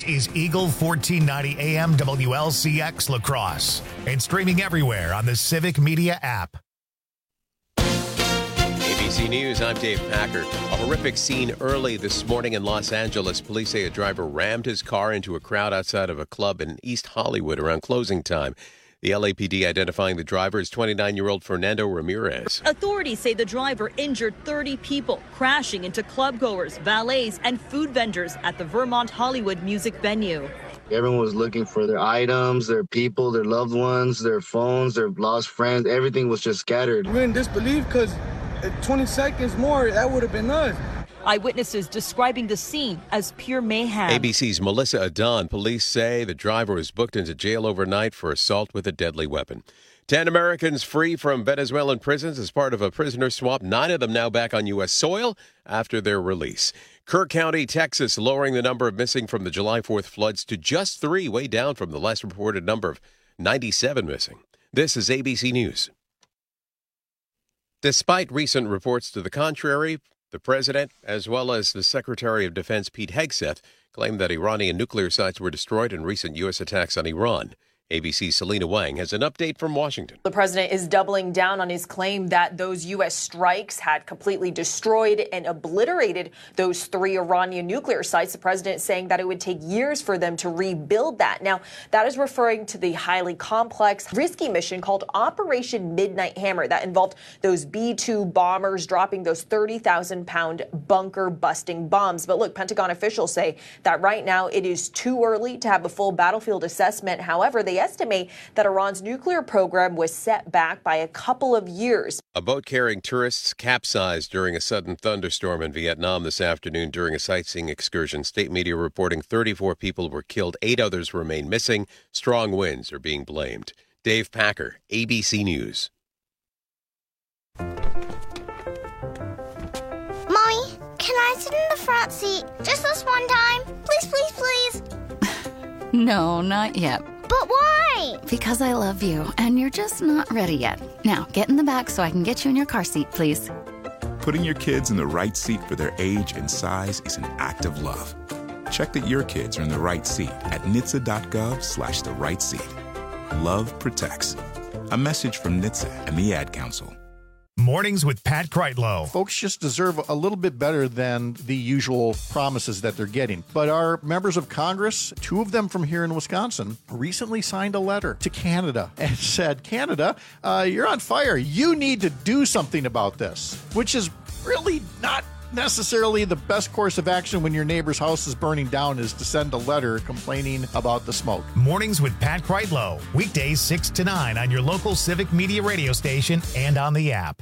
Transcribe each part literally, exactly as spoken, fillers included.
is Eagle fourteen ninety A M W L C X La Crosse and streaming everywhere on the Civic Media app. A B C News, I'm Dave Packer. A horrific scene early this morning in Los Angeles. Police say a driver rammed his car into a crowd outside of a club in East Hollywood around closing time. The L A P D identifying the driver as twenty-nine-year-old Fernando Ramirez. Authorities say the driver injured thirty people, crashing into clubgoers, valets, and food vendors at the Vermont Hollywood music venue. Everyone was looking for their items, their people, their loved ones, their phones, their lost friends. Everything was just scattered. We're in disbelief because twenty seconds more, that would have been us. Eyewitnesses describing the scene as pure mayhem. A B C's Melissa Adon. Police say the driver was booked into jail overnight for assault with a deadly weapon. Ten Americans free from Venezuelan prisons as part of a prisoner swap. Nine of them now back on U S soil after their release. Kirk County, Texas, lowering the number of missing from the July fourth floods to just three, way down from the last reported number of ninety-seven missing. This is A B C News. Despite recent reports to the contrary, the president, as well as the Secretary of Defense Pete Hegseth, claimed that Iranian nuclear sites were destroyed in recent U S attacks on Iran. A B C's Selena Wang has an update from Washington. The president is doubling down on his claim that those U S strikes had completely destroyed and obliterated those three Iranian nuclear sites. The president saying that it would take years for them to rebuild that. Now, that is referring to the highly complex, risky mission called Operation Midnight Hammer that involved those B two bombers dropping those thirty thousand pound bunker-busting bombs. But look, Pentagon officials say that right now it is too early to have a full battlefield assessment. However, they estimate that Iran's nuclear program was set back by a couple of years. A boat carrying tourists capsized during a sudden thunderstorm in Vietnam this afternoon during a sightseeing excursion. State media reporting thirty-four people were killed. Eight others remain missing. Strong winds are being blamed. Dave Packer, A B C News. Mommy, can I sit in the front seat just this one time? Please, please, please. No, not yet. But why? Because I love you, and you're just not ready yet. Now, get in the back so I can get you in your car seat, please. Putting your kids in the right seat for their age and size is an act of love. Check that your kids are in the right seat at N H T S A dot gov slash the right seat. Love protects. A message from N H T S A and the Ad Council. Mornings with Pat Kreitlow. Folks just deserve a little bit better than the usual promises that they're getting. But our members of Congress, two of them from here in Wisconsin, recently signed a letter to Canada and said, Canada, uh, you're on fire. You need to do something about this, which is really not necessarily the best course of action when your neighbor's house is burning down, is to send a letter complaining about the smoke. Mornings with Pat Kreitlow. Weekdays six to nine on your local Civic Media radio station and on the app.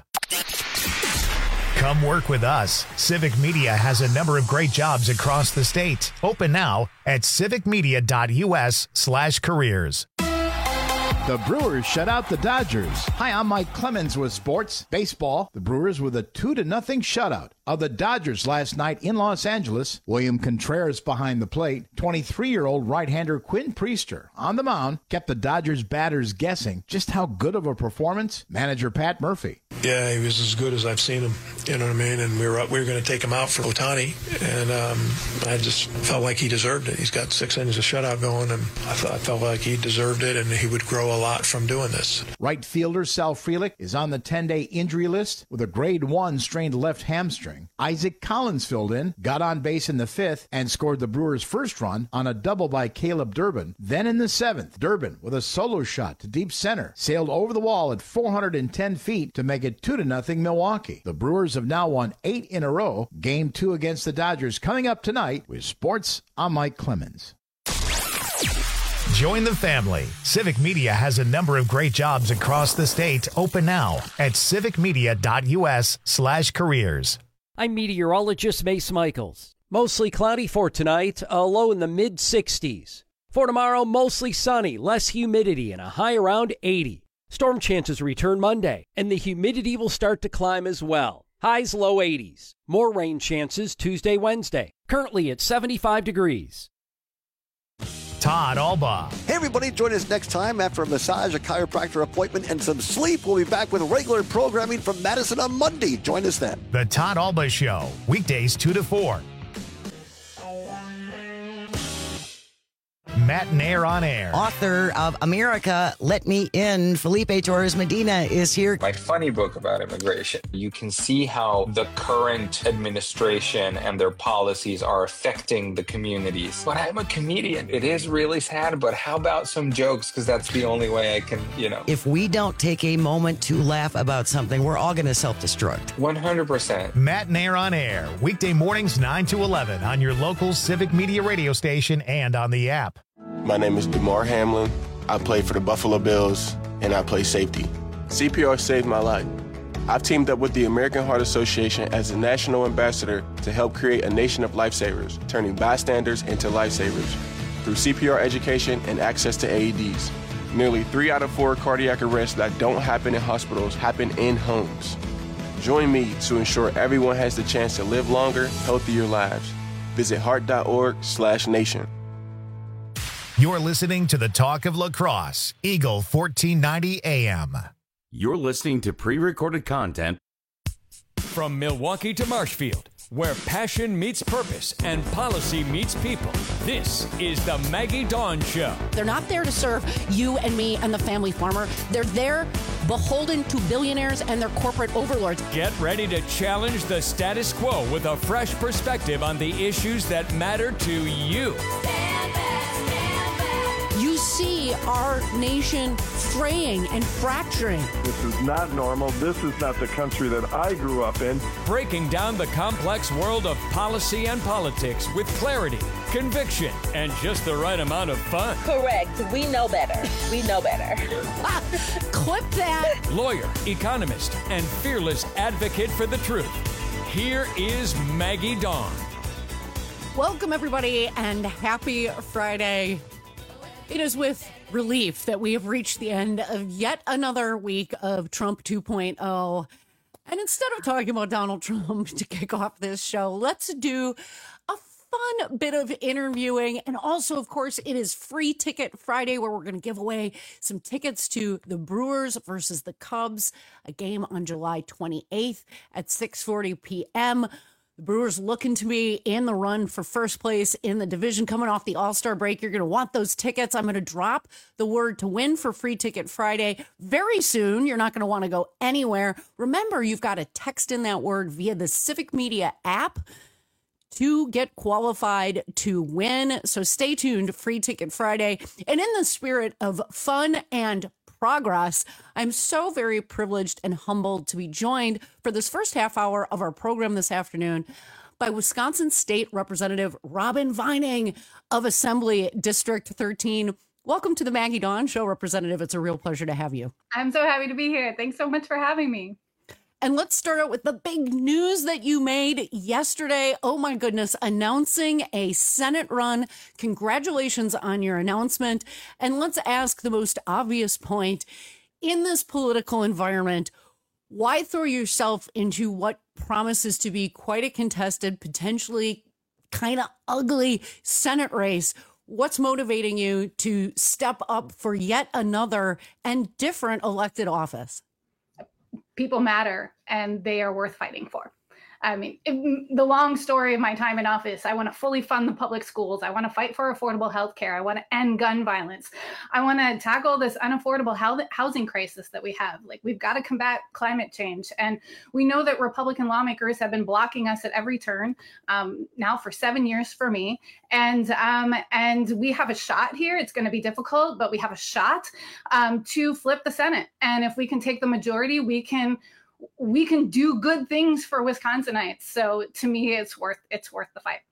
Come work with us. Civic Media has a number of great jobs across the state. Open now at civicmedia.us slash careers. The Brewers shut out the Dodgers. Hi, I'm Mike Clemens with sports. Baseball, the Brewers with a two to nothing shutout of the Dodgers last night in Los Angeles. William Contreras behind the plate. twenty-three-year-old right-hander Quinn Priester on the mound kept the Dodgers batters guessing just how good of a performance. Manager Pat Murphy. Yeah, he was as good as I've seen him. You know what I mean? And we were we were going to take him out for Ohtani, and um, I just felt like he deserved it. He's got six innings of shutout going, and I, th- I felt like he deserved it, and he would grow a lot from doing this. Right fielder Sal Frelick is on the ten-day injury list with a grade one strained left hamstring. Isaac Collins filled in, got on base in the fifth, and scored the Brewers' first run on a double by Caleb Durbin. Then in the seventh, Durbin, with a solo shot to deep center, sailed over the wall at four hundred ten feet to make it two to nothing Milwaukee. The Brewers have now won eight in a row. Game two against the Dodgers coming up tonight. With sports, I'm Mike Clemens. Join the family. Civic Media has a number of great jobs across the state. Open now at civicmedia.us slash careers. I'm meteorologist Mace Michaels. Mostly cloudy for tonight, a low in the mid sixties. For tomorrow, mostly sunny, less humidity, and a high around eighty. Storm chances return Monday, and the humidity will start to climb as well. Highs low eighties. More rain chances Tuesday, Wednesday. Currently at seventy-five degrees. Todd Alba. Hey, everybody, join us next time after a massage, a chiropractor appointment, and some sleep. We'll be back with regular programming from Madison on Monday. Join us then. The Todd Alba Show, weekdays two to four. Matt Nair on Air. Author of America, Let Me In, Felipe Torres Medina is here. My funny book about immigration. You can see how the current administration and their policies are affecting the communities. But I'm a comedian. It is really sad, but how about some jokes? Because that's the only way I can, you know. If we don't take a moment to laugh about something, we're all going to self-destruct. one hundred percent. Matt Nair on Air, weekday mornings nine to eleven on your local Civic Media radio station and on the app. My name is DeMar Hamlin. I play for the Buffalo Bills, and I play safety. C P R saved my life. I've teamed up with the American Heart Association as a national ambassador to help create a nation of lifesavers, turning bystanders into lifesavers through C P R education and access to A E Ds. Nearly three out of four cardiac arrests that don't happen in hospitals happen in homes. Join me to ensure everyone has the chance to live longer, healthier lives. Visit heart.org slash nation. You're listening to the Talk of Lacrosse, Eagle fourteen ninety A M. You're listening to pre-recorded content from Milwaukee to Marshfield, where passion meets purpose and policy meets people. This is the Maggie Dawn Show. They're not there to serve you and me and the family farmer. They're there beholden to billionaires and their corporate overlords. Get ready to challenge the status quo with a fresh perspective on the issues that matter to you. You see our nation fraying and fracturing. This is not normal. This is not the country that I grew up in. Breaking down the complex world of policy and politics with clarity, conviction, and just the right amount of fun. Correct. We know better. We know better. Clip that. Lawyer, economist, and fearless advocate for the truth. Here is Maggie Dawn. Welcome, everybody, and happy Friday. It is with relief that we have reached the end of yet another week of Trump two point oh. And instead of talking about Donald Trump to kick off this show, let's do a fun bit of interviewing. And also, of course, it is Free Ticket Friday, where we're going to give away some tickets to the Brewers versus the Cubs, a game on July twenty-eighth at six forty p.m. The Brewers looking to be in the run for first place in the division. Coming off the All-Star break, you're going to want those tickets. I'm going to drop the word to win for Free Ticket Friday very soon. You're not going to want to go anywhere. Remember, you've got to text in that word via the Civic Media app to get qualified to win. So stay tuned, Free Ticket Friday. And in the spirit of fun and progress, I'm so very privileged and humbled to be joined for this first half hour of our program this afternoon by Wisconsin State Representative Robin Vining of Assembly District thirteen. Welcome to the Maggie Dawn Show, Representative. It's a real pleasure to have you. I'm so happy to be here. Thanks so much for having me. And let's start out with the big news that you made yesterday. Oh my goodness, announcing a Senate run. Congratulations on your announcement. And let's ask the most obvious point. In this political environment, why throw yourself into what promises to be quite a contested, potentially kind of ugly Senate race? What's motivating you to step up for yet another and different elected office? People matter, and they are worth fighting for. I mean, it, the long story of my time in office, I want to fully fund the public schools. I want to fight for affordable health care. I want to end gun violence. I want to tackle this unaffordable housing crisis that we have. Like, we've got to combat climate change. And we know that Republican lawmakers have been blocking us at every turn um, now for seven years for me. And um, and we have a shot here. It's going to be difficult, but we have a shot um, to flip the Senate. And if we can take the majority, we can we can do good things for Wisconsinites. So to me, it's worth it's worth the fight.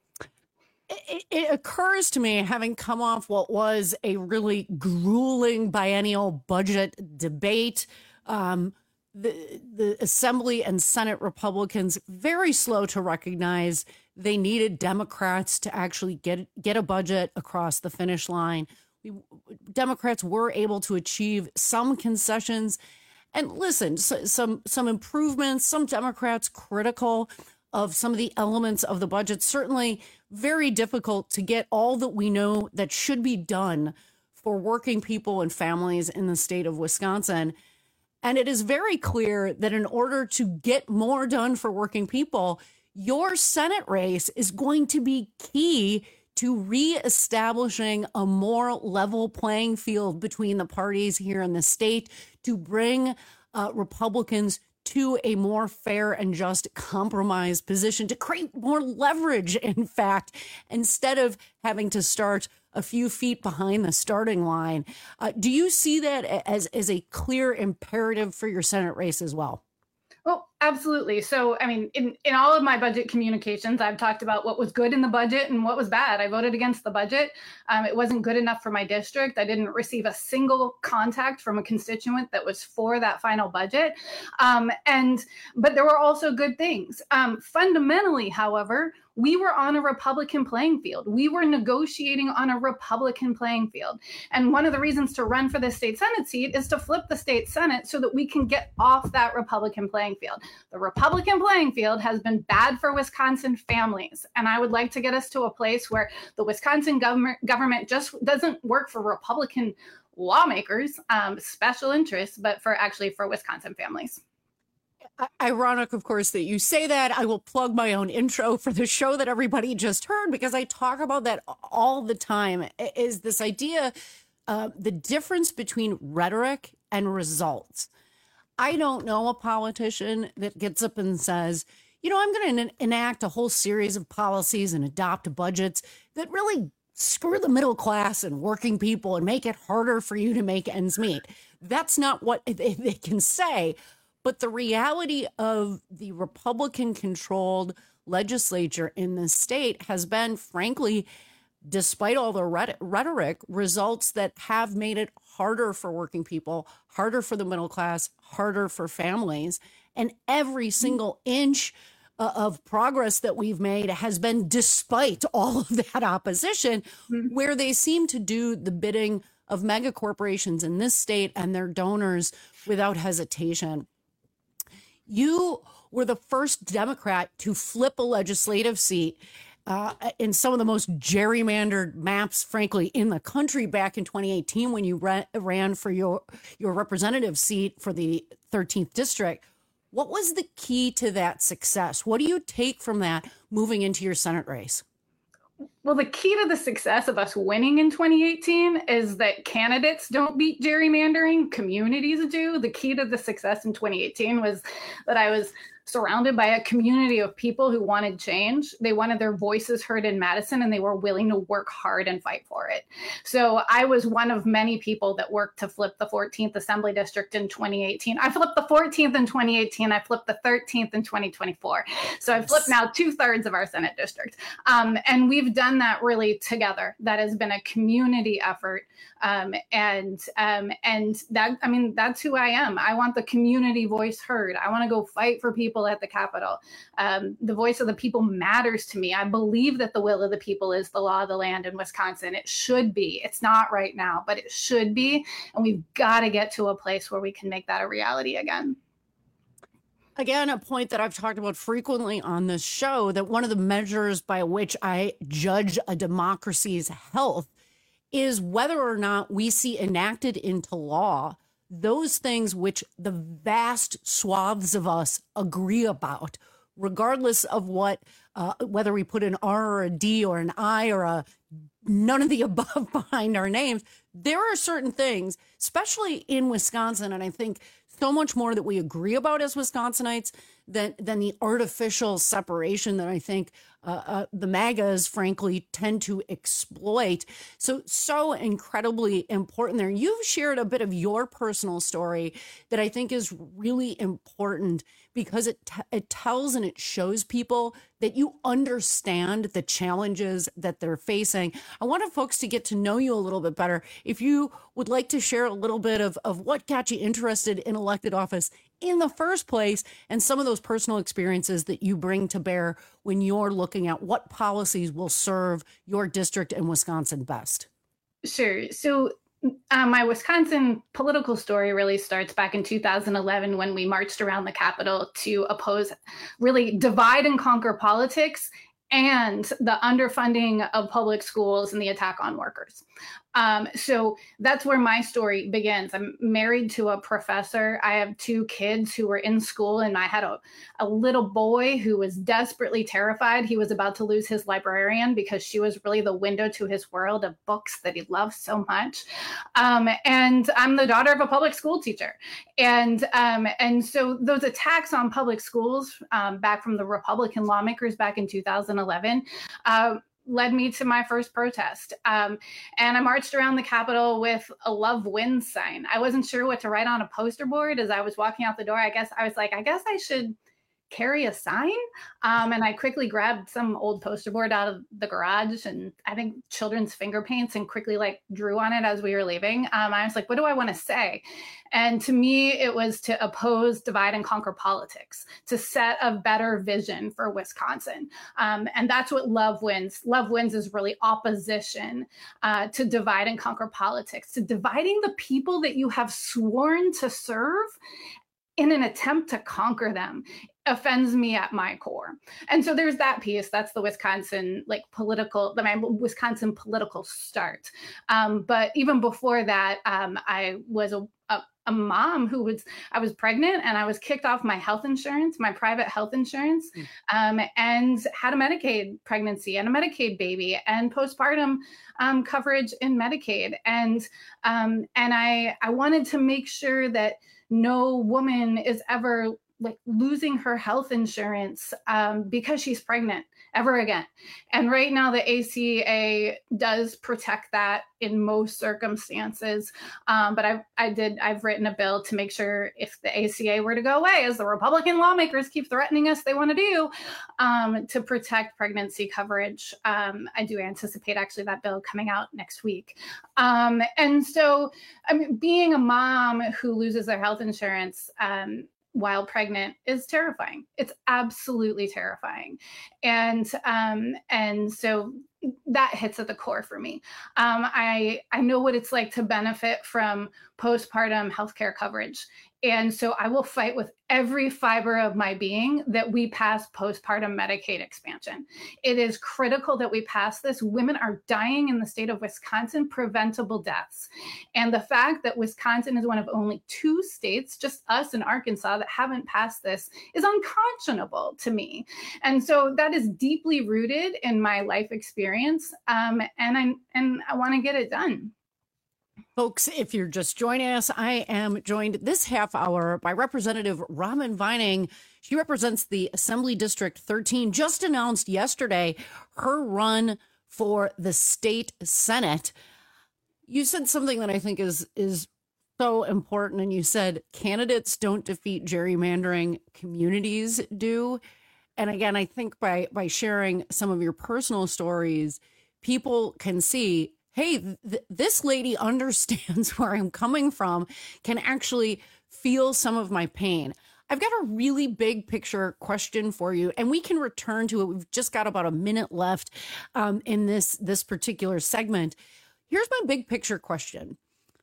It, it occurs to me, having come off what was a really grueling biennial budget debate, um, the the Assembly and Senate Republicans very slow to recognize they needed Democrats to actually get get a budget across the finish line. We, Democrats were able to achieve some concessions. And listen, so, some some improvements, some Democrats critical of some of the elements of the budget. Certainly very difficult to get all that we know that should be done for working people and families in the state of Wisconsin. And it is very clear that in order to get more done for working people, your Senate race is going to be key to reestablishing a more level playing field between the parties here in the state, to bring uh, Republicans to a more fair and just compromise position, to create more leverage, in fact, instead of having to start a few feet behind the starting line. Uh, do you see that as, as a clear imperative for your Senate race as well? Well, absolutely. So, I mean, in, in all of my budget communications, I've talked about what was good in the budget and what was bad. I voted against the budget. Um, it wasn't good enough for my district. I didn't receive a single contact from a constituent that was for that final budget. Um, and but there were also good things. Um, fundamentally, however, we were on a Republican playing field. We were negotiating on a Republican playing field. And one of the reasons to run for the state Senate seat is to flip the state Senate so that we can get off that Republican playing field. The Republican playing field has been bad for Wisconsin families. And I would like to get us to a place where the Wisconsin government, government just doesn't work for Republican lawmakers, um, special interests, but for actually for Wisconsin families. Ironic, of course, that you say that. I will plug my own intro for the show that everybody just heard, because I talk about that all the time, is this idea, uh, the difference between rhetoric and results. I don't know a politician that gets up and says, you know, I'm going to enact a whole series of policies and adopt budgets that really screw the middle class and working people and make it harder for you to make ends meet. That's not what they, they can say. But the reality of the Republican-controlled legislature in the state has been, frankly, despite all the rhetoric, results that have made it harder for working people, harder for the middle class, harder for families. And every single inch uh, of progress that we've made has been despite all of that opposition, mm-hmm. where they seem to do the bidding of mega corporations in this state and their donors without hesitation. You were the first Democrat to flip a legislative seat uh, in some of the most gerrymandered maps, frankly, in the country back in twenty eighteen when you ran, ran for your, your representative seat for the thirteenth district. What was the key to that success? What do you take from that moving into your Senate race? Well, the key to the success of us winning in twenty eighteen is that candidates don't beat gerrymandering, communities do. The key to the success in twenty eighteen was that I was surrounded by a community of people who wanted change. They wanted their voices heard in Madison, and they were willing to work hard and fight for it. So I was one of many people that worked to flip the fourteenth Assembly District in twenty eighteen. I flipped the fourteenth in twenty eighteen. I flipped the thirteenth in twenty twenty-four. So I flipped now two thirds of our Senate district. Um, and we've done that really together. That has been a community effort. Um, and um, and that, I mean, that's who I am. I want the community voice heard. I want to go fight for people at the Capitol. Um, the voice of the people matters to me. I believe that the will of the people is the law of the land in Wisconsin. It should be. It's not right now, but it should be. And we've got to get to a place where we can make that a reality again. Again, a point that I've talked about frequently on this show, that one of the measures by which I judge a democracy's health is whether or not we see enacted into law those things which the vast swaths of us agree about, regardless of what, uh, whether we put an R or a D or an I or a none of the above behind our names. There are certain things, especially in Wisconsin, and I think so much more that we agree about as Wisconsinites than than the artificial separation that I think uh, uh, the MAGAs, frankly, tend to exploit. So, so incredibly important there. You've shared a bit of your personal story that I think is really important because it t- it tells and it shows people that you understand the challenges that they're facing. I wanted folks to get to know you a little bit better. If you would like to share a little bit of, of what got you interested in elected office in the first place and some of those personal experiences that you bring to bear when you're looking at what policies will serve your district and Wisconsin best. Sure. So Um, my Wisconsin political story really starts back in two thousand eleven when we marched around the Capitol to oppose really divide and conquer politics and the underfunding of public schools and the attack on workers. Um, so that's where my story begins. I'm married to a professor. I have two kids who were in school, and I had a, a little boy who was desperately terrified. He was about to lose his librarian because she was really the window to his world of books that he loved so much. Um, and I'm the daughter of a public school teacher. And, um, and so those attacks on public schools um, back from the Republican lawmakers back in two thousand eleven, uh, led me to my first protest. Um, and I marched around the Capitol with a Love Wins sign. I wasn't sure what to write on a poster board as I was walking out the door. I guess I was like, I guess I should carry a sign. Um, and I quickly grabbed some old poster board out of the garage and I think children's finger paints and quickly like drew on it as we were leaving. Um, I was like, what do I want to say? And to me, it was to oppose divide and conquer politics, to set a better vision for Wisconsin. Um, and that's what Love Wins. Love Wins is really opposition uh, to divide and conquer politics, to dividing the people that you have sworn to serve in an attempt to conquer them. Offends me at my core. And so there's that piece. That's the Wisconsin like political, the Wisconsin political start. Um, but even before that, um, I was a, a, a mom who was, I was pregnant and I was kicked off my health insurance, my private health insurance, um, and had a Medicaid pregnancy and a Medicaid baby and postpartum um, coverage in Medicaid. And, um, and I, I wanted to make sure that no woman is ever like losing her health insurance um, because she's pregnant ever again. And right now the A C A does protect that in most circumstances. Um, but I, I did, I've written a bill to make sure if the A C A were to go away, as the Republican lawmakers keep threatening us they want to do, um, to protect pregnancy coverage. Um, I do anticipate actually that bill coming out next week. Um, and so, I mean, being a mom who loses their health insurance, um, while pregnant is terrifying. It's absolutely terrifying. And um, and so that hits at the core for me. Um, I, I know what it's like to benefit from postpartum healthcare coverage. And so I will fight with every fiber of my being that we pass postpartum Medicaid expansion. It is critical that we pass this. Women are dying in the state of Wisconsin, preventable deaths. And the fact that Wisconsin is one of only two states, just us and Arkansas, that haven't passed this is unconscionable to me. And so that is deeply rooted in my life experience. Um, and I, and I want to get it done. Folks, if you're just joining us, I am joined this half hour by Representative Robin Vining. She represents the Assembly District thirteen, just announced yesterday her run for the state Senate. You said something that I think is is so important, and you said candidates don't defeat gerrymandering, communities do. And again, I think by by sharing some of your personal stories, people can see, hey, th- this lady understands where I'm coming from, can actually feel some of my pain. I've got a really big picture question for you, and we can return to it. We've just got about a minute left um, in this, this particular segment. Here's my big picture question.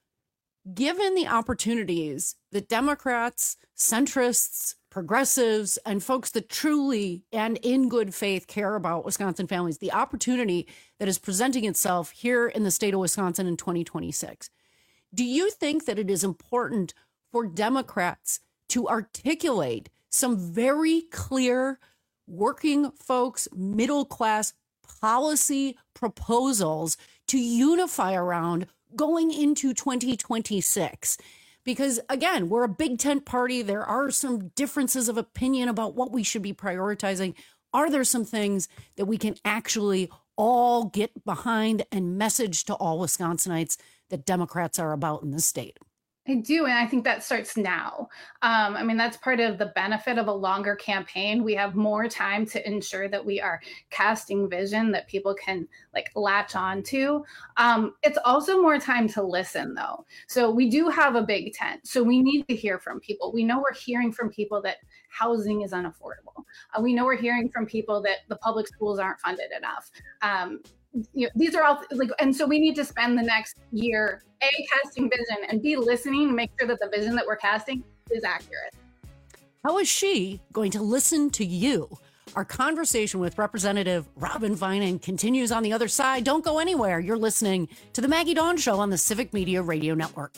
Given the opportunities that Democrats, centrists, progressives, and folks that truly and in good faith care about Wisconsin families, the opportunity that is presenting itself here in the state of Wisconsin in twenty twenty-six, do you think that it is important for Democrats to articulate some very clear working folks, middle class policy proposals to unify around going into twenty twenty-six? Because, again, we're a big tent party. There are some differences of opinion about what we should be prioritizing. Are there some things that we can actually all get behind and message to all Wisconsinites that Democrats are about in this state? I do, and I think that starts now. Um, I mean, that's part of the benefit of a longer campaign. We have more time to ensure that we are casting vision that people can like latch on to. Um, it's also more time to listen, though. So we do have a big tent. So we need to hear from people. We know we're hearing from people that housing is unaffordable. Uh, we know we're hearing from people that the public schools aren't funded enough. Um, You know, these are all like, and so we need to spend the next year A, casting vision, and B, listening to make sure that the vision that we're casting is accurate. How is she going to listen to you? Our conversation with Representative Robin Vining continues on the other side. Don't go anywhere. You're listening to the Maggie Dawn Show on the Civic Media Radio Network.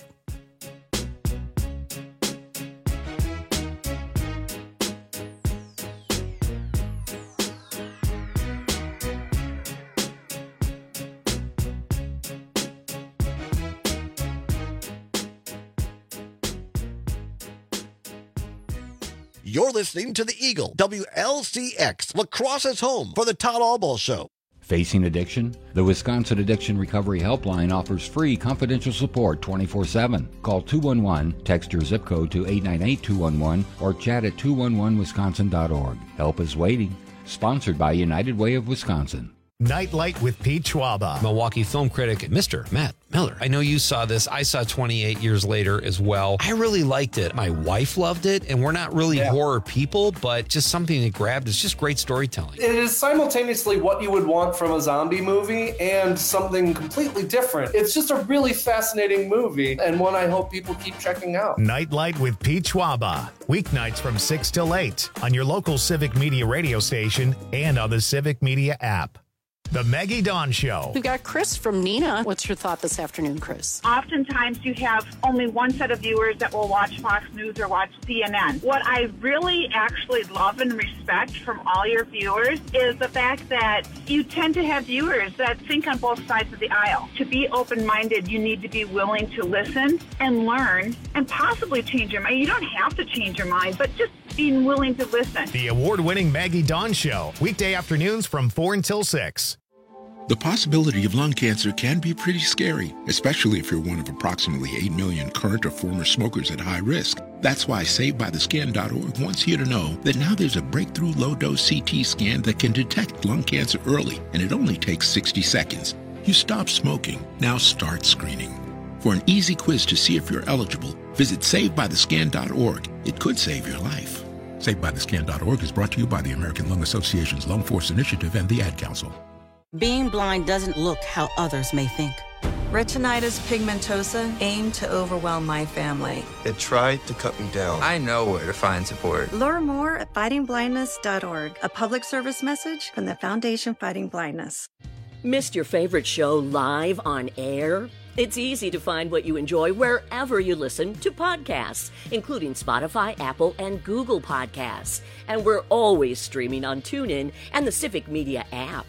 You're listening to the Eagle, W L C X, La Crosse's home for the Todd Albaugh Show. Facing addiction? The Wisconsin Addiction Recovery Helpline offers free confidential support twenty-four seven. Call two one one, text your zip code to eight nine eight two one one, or chat at two one one wisconsin dot org. Help is waiting. Sponsored by United Way of Wisconsin. Nightlight with Pete Schwaba. Milwaukee film critic, Mister Matt Miller. I know you saw this. I saw twenty-eight years later as well. I really liked it. My wife loved it, and we're not really yeah. horror people, but just something that grabbed. It's just great storytelling. It is simultaneously what you would want from a zombie movie and something completely different. It's just a really fascinating movie, and one I hope people keep checking out. Nightlight with Pete Schwaba. Weeknights from six till eight on your local Civic Media radio station and on the Civic Media app. The Maggie Dawn Show. We've got Chris from Neenah. What's your thought this afternoon, Chris? Oftentimes you have only one set of viewers that will watch Fox News or watch C N N. What I really actually love and respect from all your viewers is the fact that you tend to have viewers that think on both sides of the aisle. To be open-minded, you need to be willing to listen and learn and possibly change your mind. You don't have to change your mind, but just being willing to listen. The award-winning Maggie Dawn Show. Weekday afternoons from four until six. The possibility of lung cancer can be pretty scary, especially if you're one of approximately eight million current or former smokers at high risk. That's why Saved By The Skin dot org wants you to know that now there's a breakthrough low-dose C T scan that can detect lung cancer early, and it only takes sixty seconds. You stop smoking, now start screening. For an easy quiz to see if you're eligible, visit Saved By The Skin dot org. It could save your life. Saved By The Skin dot org is brought to you by the American Lung Association's Lung Force Initiative and the Ad Council. Being blind doesn't look how others may think. Retinitis pigmentosa aimed to overwhelm my family. It tried to cut me down. I know where to find support. Learn more at fighting blindness dot org, a public service message from the Foundation Fighting Blindness. Missed your favorite show live on air? It's easy to find what you enjoy wherever you listen to podcasts, including Spotify, Apple, and Google Podcasts. And we're always streaming on TuneIn and the Civic Media app.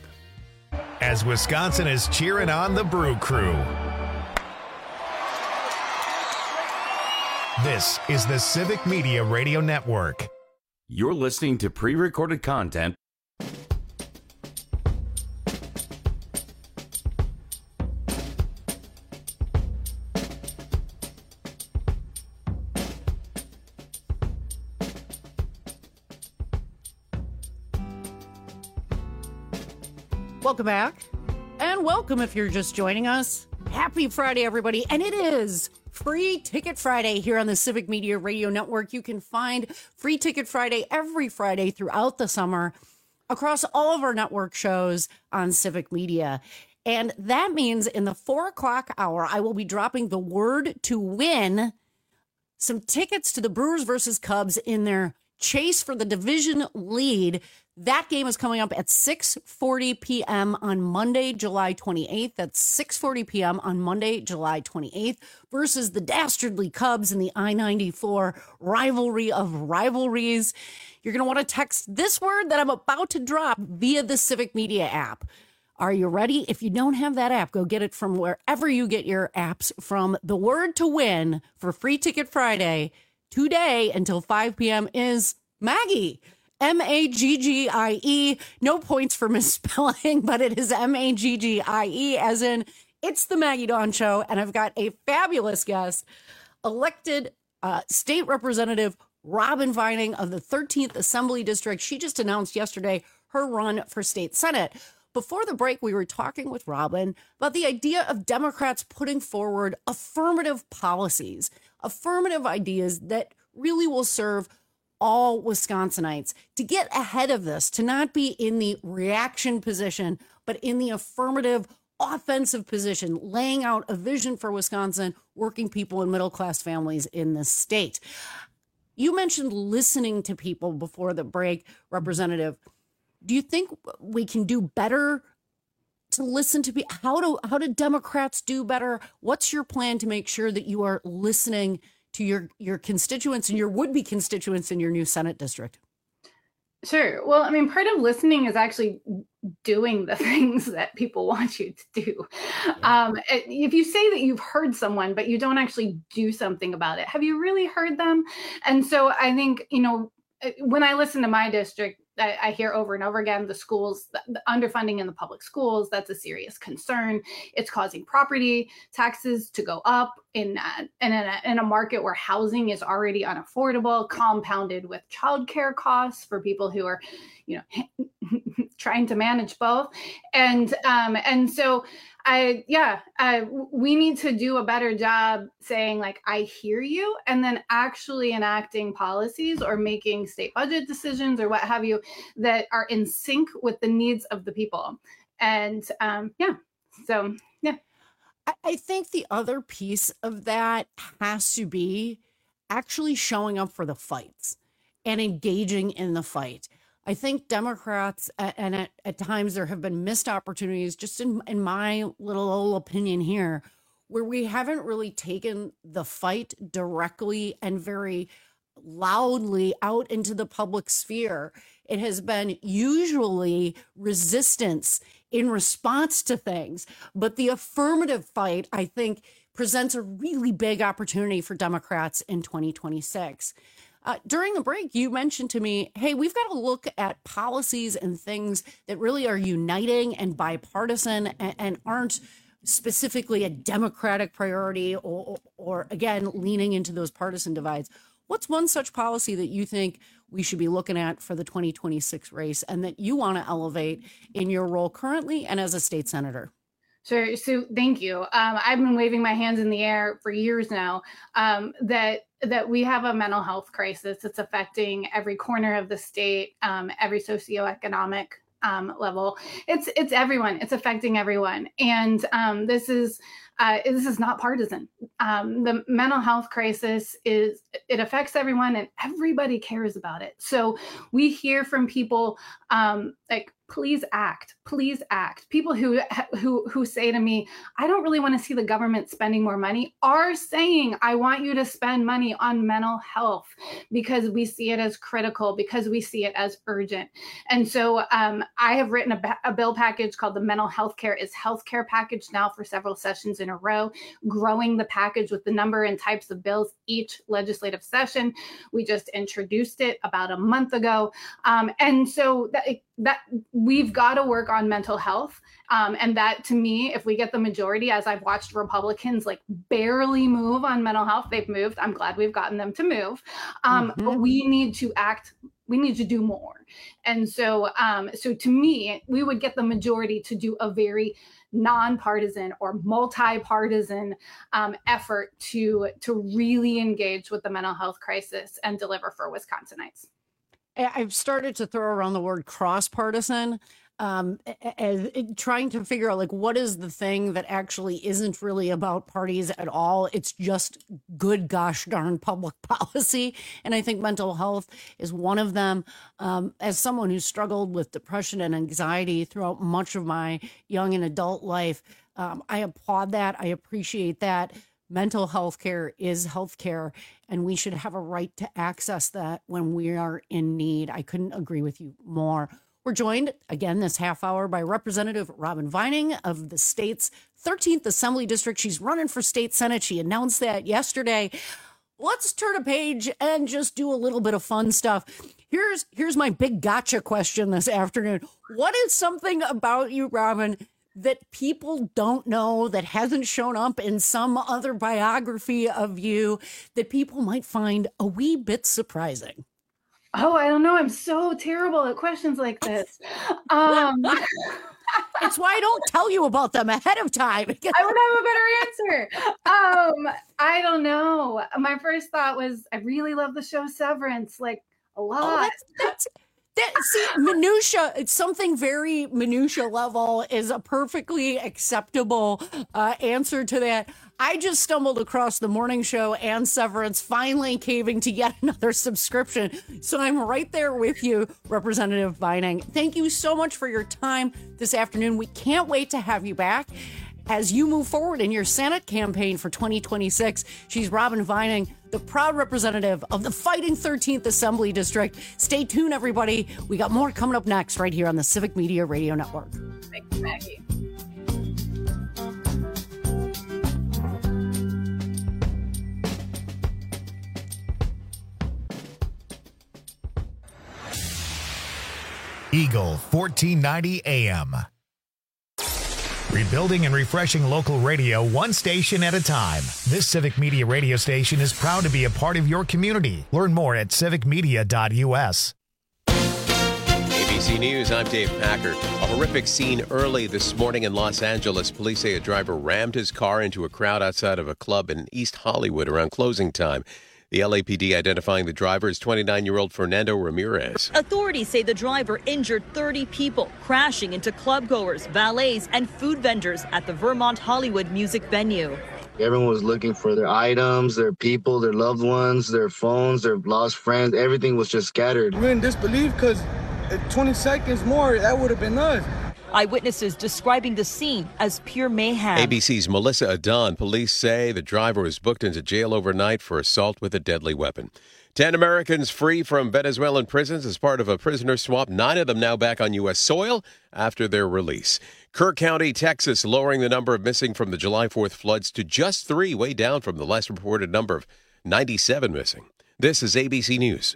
As Wisconsin is cheering on the Brew Crew. This is the Civic Media Radio Network. You're listening to pre-recorded content. Welcome back. And welcome if you're just joining us. Happy Friday, everybody. And it is Free Ticket Friday here on the Civic Media Radio Network. You can find Free Ticket Friday every Friday throughout the summer across all of our network shows on Civic Media. And that means in the four o'clock hour, I will be dropping the word to win some tickets to the Brewers versus Cubs in their chase for the division lead. That game is coming up at six forty p.m. on Monday, July twenty-eighth. That's six forty p.m. on Monday, July twenty-eighth versus the dastardly Cubs in the I ninety-four rivalry of rivalries. You're going to want to text this word that I'm about to drop via the Civic Media app. Are you ready? If you don't have that app, go get it from wherever you get your apps from. The word to win for Free Ticket Friday today until five p.m. is Maggie. M A G G I E. No points for misspelling, but it is M A G G I E, as in it's the Maggie Dawn Show. And I've got a fabulous guest, elected uh, state representative Robin Vining of the thirteenth Assembly District. She just announced yesterday her run for state Senate. Before the break, we were talking with Robin about the idea of Democrats putting forward affirmative policies, affirmative ideas that really will serve all Wisconsinites, to get ahead of this, to not be in the reaction position, but in the affirmative, offensive position, laying out a vision for Wisconsin, working people and middle-class families in this state. You mentioned listening to people before the break, Representative. Do you think we can do better to listen to be how do how do Democrats do better? What's your plan to make sure that you are listening to your your constituents and your would-be constituents in your new Senate district? Sure. Well, I mean, part of listening is actually doing the things that people want you to do. Yeah. Um, if you say that you've heard someone, but you don't actually do something about it, have you really heard them? And so I think, you know, when I listen to my district, I, I hear over and over again, the schools, the, the underfunding in the public schools, that's a serious concern. It's causing property taxes to go up in, uh, in, a, in a market where housing is already unaffordable, compounded with childcare costs for people who are, you know, trying to manage both. And, um, and so I, yeah, I, we need to do a better job saying like, I hear you, and then actually enacting policies or making state budget decisions or what have you that are in sync with the needs of the people. And um, yeah, so yeah. I, I think the other piece of that has to be actually showing up for the fights and engaging in the fight. I think Democrats, and at, at times there have been missed opportunities, just in, in my little old opinion here, where we haven't really taken the fight directly and very loudly out into the public sphere. It has been usually resistance in response to things, but the affirmative fight, I think, presents a really big opportunity for Democrats in twenty twenty-six. Uh, during the break, you mentioned to me, hey, we've got to look at policies and things that really are uniting and bipartisan and, and aren't specifically a Democratic priority or, or, or, again, leaning into those partisan divides. What's one such policy that you think we should be looking at for the twenty twenty-six race and that you want to elevate in your role currently and as a state senator? Sure. So thank you. Um, I've been waving my hands in the air for years now um, that that we have a mental health crisis that's affecting every corner of the state, um, every socioeconomic um, level. It's it's everyone. It's affecting everyone, and um, this is uh, this is not partisan. Um, the mental health crisis is it affects everyone, and everybody cares about it. So we hear from people um, like, please act, please act. People who who who say to me, I don't really want to see the government spending more money, are saying, I want you to spend money on mental health because we see it as critical, because we see it as urgent. And so um, I have written a, a bill package called the Mental Health Care is Healthcare package now for several sessions in a row, growing the package with the number and types of bills each legislative session. We just introduced it about a month ago. Um, and so that, that we've got to work on mental health. Um, and that, to me, if we get the majority, as I've watched Republicans like barely move on mental health, they've moved. I'm glad we've gotten them to move. Um, mm-hmm. But we need to act. We need to do more. And so, um, so to me, we would get the majority to do a very nonpartisan or multi-partisan um, effort to to really engage with the mental health crisis and deliver for Wisconsinites. I've started to throw around the word cross-partisan, um, as, as trying to figure out like what is the thing that actually isn't really about parties at all. It's just good gosh darn public policy. And I think mental health is one of them. Um, as someone who struggled with depression and anxiety throughout much of my young and adult life, um, I applaud that. I appreciate that. Mental health care is health care, and we should have a right to access that when we are in need. I couldn't agree with you more. We're joined again this half hour by Representative Robin Vining of the state's thirteenth Assembly District. She's running for state Senate. She announced that yesterday. Let's turn a page and just do a little bit of fun stuff. Here's, here's my big gotcha question this afternoon. What is something about you, Robin, that people don't know, that hasn't shown up in some other biography of you, that people might find a wee bit surprising? Oh, I don't know. I'm so terrible at questions like this. Um, it's why I don't tell you about them ahead of time. I would have a better answer. Um, I don't know. My first thought was, I really love the show Severance, like a lot. Oh, that's, that's, That, see, minutia, it's something very minutia level is a perfectly acceptable uh, answer to that. I just stumbled across the morning show and Severance finally caving to yet another subscription. So I'm right there with you, Representative Vining. Thank you so much for your time this afternoon. We can't wait to have you back as you move forward in your Senate campaign for twenty twenty-six. She's Robin Vining, the proud representative of the Fighting thirteenth Assembly District. Stay tuned, everybody. We got more coming up next right here on the Civic Media Radio Network. Thanks, Maggie. Eagle fourteen ninety A M. Rebuilding and refreshing local radio one station at a time. This Civic Media radio station is proud to be a part of your community. Learn more at civic media dot u s. A B C News, I'm Dave Packer. A horrific scene early this morning in Los Angeles. Police say a driver rammed his car into a crowd outside of a club in East Hollywood around closing time. The L A P D identifying the driver as twenty-nine-year-old Fernando Ramirez. Authorities say the driver injured thirty people, crashing into clubgoers, valets, and food vendors at the Vermont Hollywood music venue. Everyone was looking for their items, their people, their loved ones, their phones, their lost friends. Everything was just scattered. We're in disbelief because twenty seconds more, that would have been us. Eyewitnesses describing the scene as pure mayhem. A B C's Melissa Adon. Police say the driver was booked into jail overnight for assault with a deadly weapon. Ten Americans free from Venezuelan prisons as part of a prisoner swap. Nine of them now back on U S soil after their release. Kerr County, Texas, lowering the number of missing from the July fourth floods to just three, way down from the last reported number of ninety-seven missing. This is A B C News.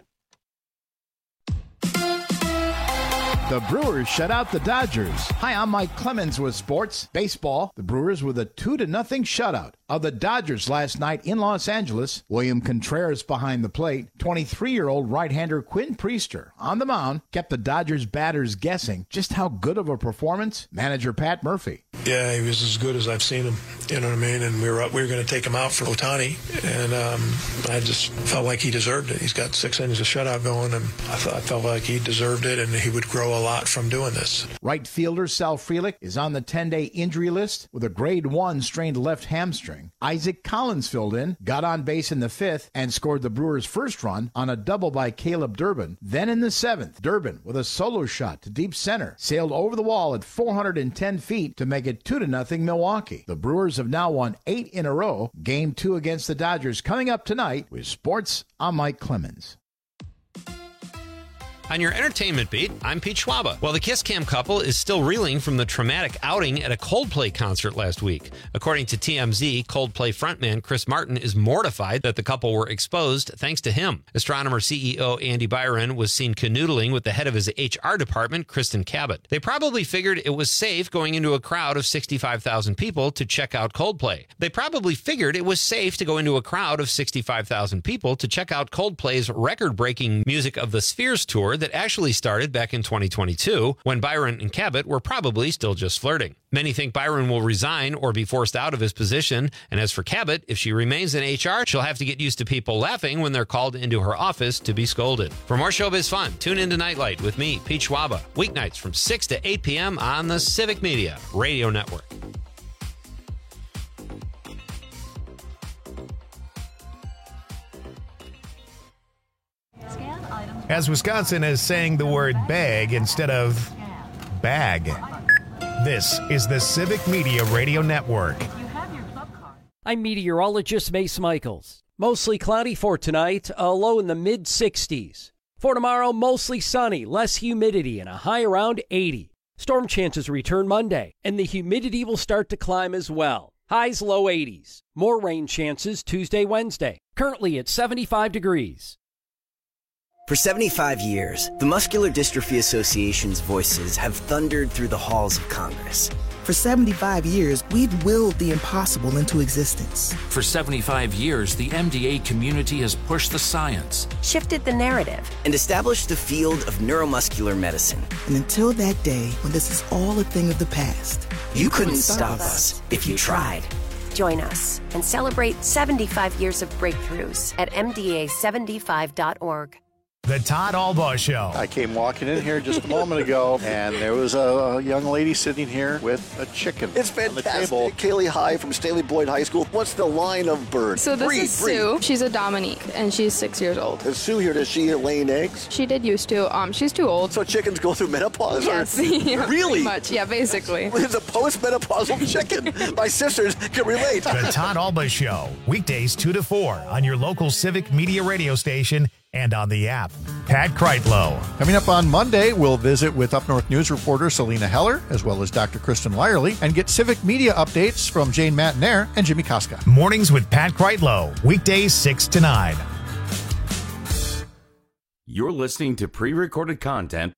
The Brewers shut out the Dodgers. Hi, I'm Mike Clemens with sports. Baseball, the Brewers with a two to nothing shutout of the Dodgers last night in Los Angeles. William Contreras behind the plate. twenty-three-year-old right-hander Quinn Priester on the mound kept the Dodgers batters guessing just how good of a performance. Manager Pat Murphy. Yeah, he was as good as I've seen him. You know what I mean? And we were up, we were going to take him out for Ohtani, and um, I just felt like he deserved it. He's got six innings of shutout going, and I, th- I felt like he deserved it, and he would grow a lot from doing this. Right fielder Sal Frelick is on the ten-day injury list with a grade one strained left hamstring. Isaac Collins filled in, got on base in the fifth, and scored the Brewers' first run on a double by Caleb Durbin. Then in the seventh, Durbin, with a solo shot to deep center, sailed over the wall at four hundred ten feet to make it two to nothing Milwaukee. The Brewers have now won eight in a row. Game two against the Dodgers coming up tonight. With sports, I'm Mike Clemens. On your entertainment beat, I'm Pete Schwaba. Well, the Kiss Cam couple is still reeling from the traumatic outing at a Coldplay concert last week. According to T M Z, Coldplay frontman Chris Martin is mortified that the couple were exposed thanks to him. Astronomer C E O Andy Byron was seen canoodling with the head of his H R department, Kristen Cabot. They probably figured it was safe going into a crowd of sixty-five thousand people to check out Coldplay. They probably figured it was safe to go into a crowd of sixty-five thousand people to check out Coldplay's record-breaking Music of the Spheres tour that actually started back in twenty twenty-two, when Byron and Cabot were probably still just flirting. Many think Byron will resign or be forced out of his position, and as for Cabot, if she remains in H R, she'll have to get used to people laughing when they're called into her office to be scolded. For more showbiz fun, tune into Nightlight with me, Pete Schwaba, weeknights from six to eight p.m. on the Civic Media Radio Network. As Wisconsin is saying the word bag instead of bag. This is the Civic Media Radio Network. I'm meteorologist Mace Michaels. Mostly cloudy for tonight, a low in the mid sixties. For tomorrow, mostly sunny, less humidity, and a high around eighty. Storm chances return Monday, and the humidity will start to climb as well. Highs low eighties. More rain chances Tuesday, Wednesday. Currently at seventy-five degrees. For seventy-five years, the Muscular Dystrophy Association's voices have thundered through the halls of Congress. For seventy-five years, we've willed the impossible into existence. For seventy-five years, the M D A community has pushed the science, shifted the narrative, and established the field of neuromuscular medicine. And until that day, when this is all a thing of the past, you, you couldn't, couldn't stop us if you tried. Join us and celebrate seventy-five years of breakthroughs at M D A seventy-five dot org. The Todd Albaugh Show. I came walking in here just a moment ago, and there was a young lady sitting here with a chicken. It's fantastic. Kaylee High from Stanley Boyd High School. What's the line of bird? So this breathe, is breathe. Sue. She's a Dominique, and she's six years old. Is Sue here? Does she laying eggs? She did used to. Um, she's too old. So chickens go through menopause? Yes. Or? Yeah, really? Pretty much. Yeah, basically. It's a post-menopausal chicken. My sisters can relate. The Todd Albaugh Show. Weekdays two to four on your local Civic Media radio station and on the app. Pat Kreitlow. Coming up on Monday, we'll visit with Up North News reporter Selena Heller, as well as Doctor Kristen Lyerly, and get civic media updates from Jane Matinaire and Jimmy Koska. Mornings with Pat Kreitlow. Weekdays six to nine. You're listening to pre-recorded content.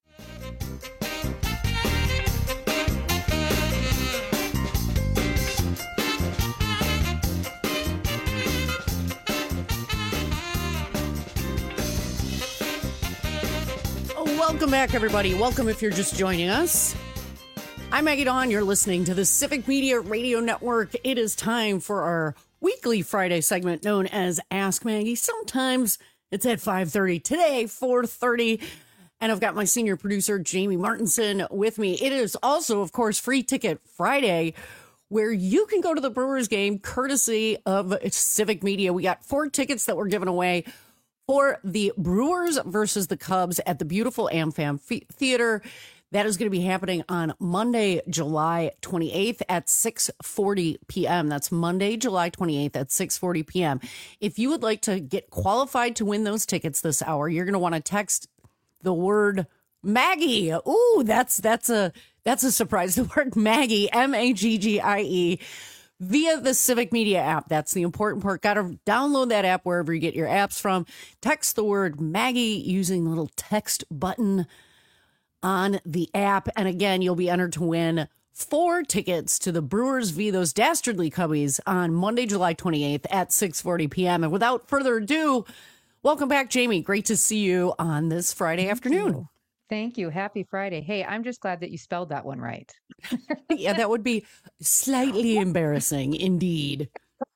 Welcome back, everybody. Welcome if you're just joining us. I'm Maggie Dawn. You're listening to the Civic Media Radio Network. It is time for our weekly Friday segment known as Ask Maggie. Sometimes it's at five thirty. Today, four thirty. And I've got my senior producer, Jamie Martinson, with me. It is also, of course, Free Ticket Friday, where you can go to the Brewers game courtesy of Civic Media. We got four tickets that were given away for the Brewers versus the Cubs at the beautiful AmFam Theater. That is going to be happening on Monday, July twenty-eighth at six forty p.m. That's Monday, July twenty-eighth at six forty p.m. If you would like to get qualified to win those tickets this hour, you're going to want to text the word Maggie. Ooh, that's that's a that's a surprise. The word Maggie, M A G G I E, via the Civic Media app. That's the important part. Got to download that app wherever you get your apps from. Text the word Maggie using the little text button on the app. And again, you'll be entered to win four tickets to the Brewers v. those dastardly Cubbies on Monday, July twenty-eighth at six forty p.m. And without further ado, welcome back, Jamie. Great to see you on this Friday Thank afternoon. You. Thank you. Happy Friday. Hey, I'm just glad that you spelled that one right. Yeah, that would be slightly embarrassing indeed.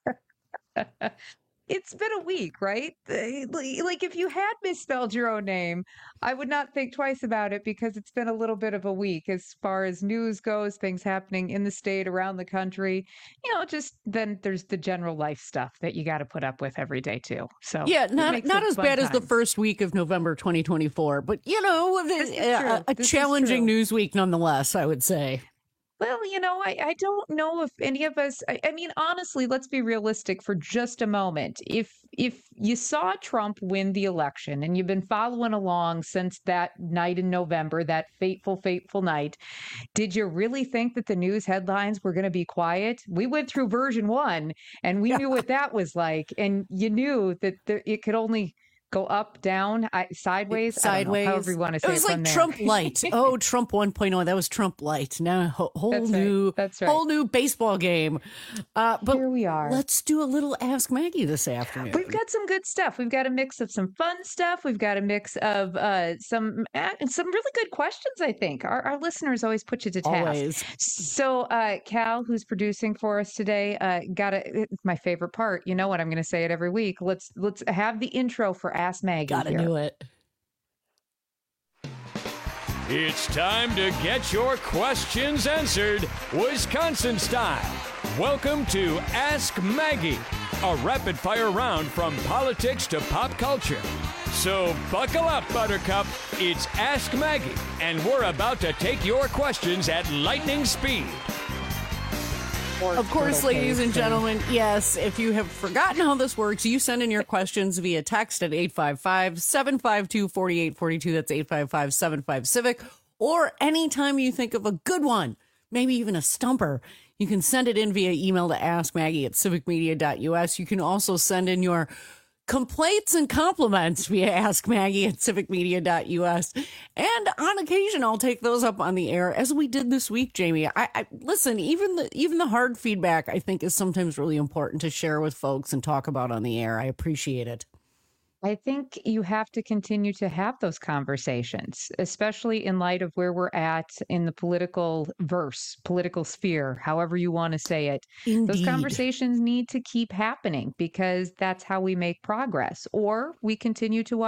It's been a week, right? Like if you had misspelled your own name, I would not think twice about it because it's been a little bit of a week as far as news goes, things happening in the state, around the country. You know, just then there's the general life stuff that you got to put up with every day too. So yeah, not not as bad time. as the first week of November twenty twenty-four, but you know, a, a challenging news week nonetheless, I would say. Well, you know, I, I don't know if any of us, I, I mean, honestly, let's be realistic for just a moment. If if you saw Trump win the election and you've been following along since that night in November, that fateful, fateful night, did you really think that the news headlines were going to be quiet? We went through version one and we knew what that was like. And you knew that there, it could only go up, down, I, sideways, sideways. I don't know, however you want to say it. It was like there. Trump light. Oh, Trump one point oh. That was Trump light. Now whole, whole That's new, right. That's right. whole new baseball game. Uh, but here we are. Let's do a little Ask Maggie this afternoon. We've got some good stuff. We've got a mix of some fun stuff. We've got a mix of uh, some uh, some really good questions. I think our, our listeners always put you to task. Always. So uh, Cal, who's producing for us today, uh, got a my favorite part. You know what? I'm going to say it every week. Let's let's have the intro for Ask Maggie. Gotta here. do it. It's time to get your questions answered, Wisconsin style. Welcome to Ask Maggie, a rapid-fire round from politics to pop culture. So buckle up, Buttercup. It's Ask Maggie, and we're about to take your questions at lightning speed. Of course, ladies and gentlemen, yes, if you have forgotten how this works, you send in your questions via text at eight five five, seven five two, four eight four two. That's eight five five, seven five, CIVIC. Or anytime you think of a good one, maybe even a stumper, you can send it in via email to ask maggie at civic media dot u s. You can also send in your complaints and compliments via ask maggie at civic media dot u s. And on occasion, I'll take those up on the air, as we did this week, Jamie. I, I listen, even the even the hard feedback, I think, is sometimes really important to share with folks and talk about on the air. I appreciate it. I think you have to continue to have those conversations, especially in light of where we're at in the political verse, political sphere, however you want to say it. Indeed. Those conversations need to keep happening because that's how we make progress. Or we continue to watch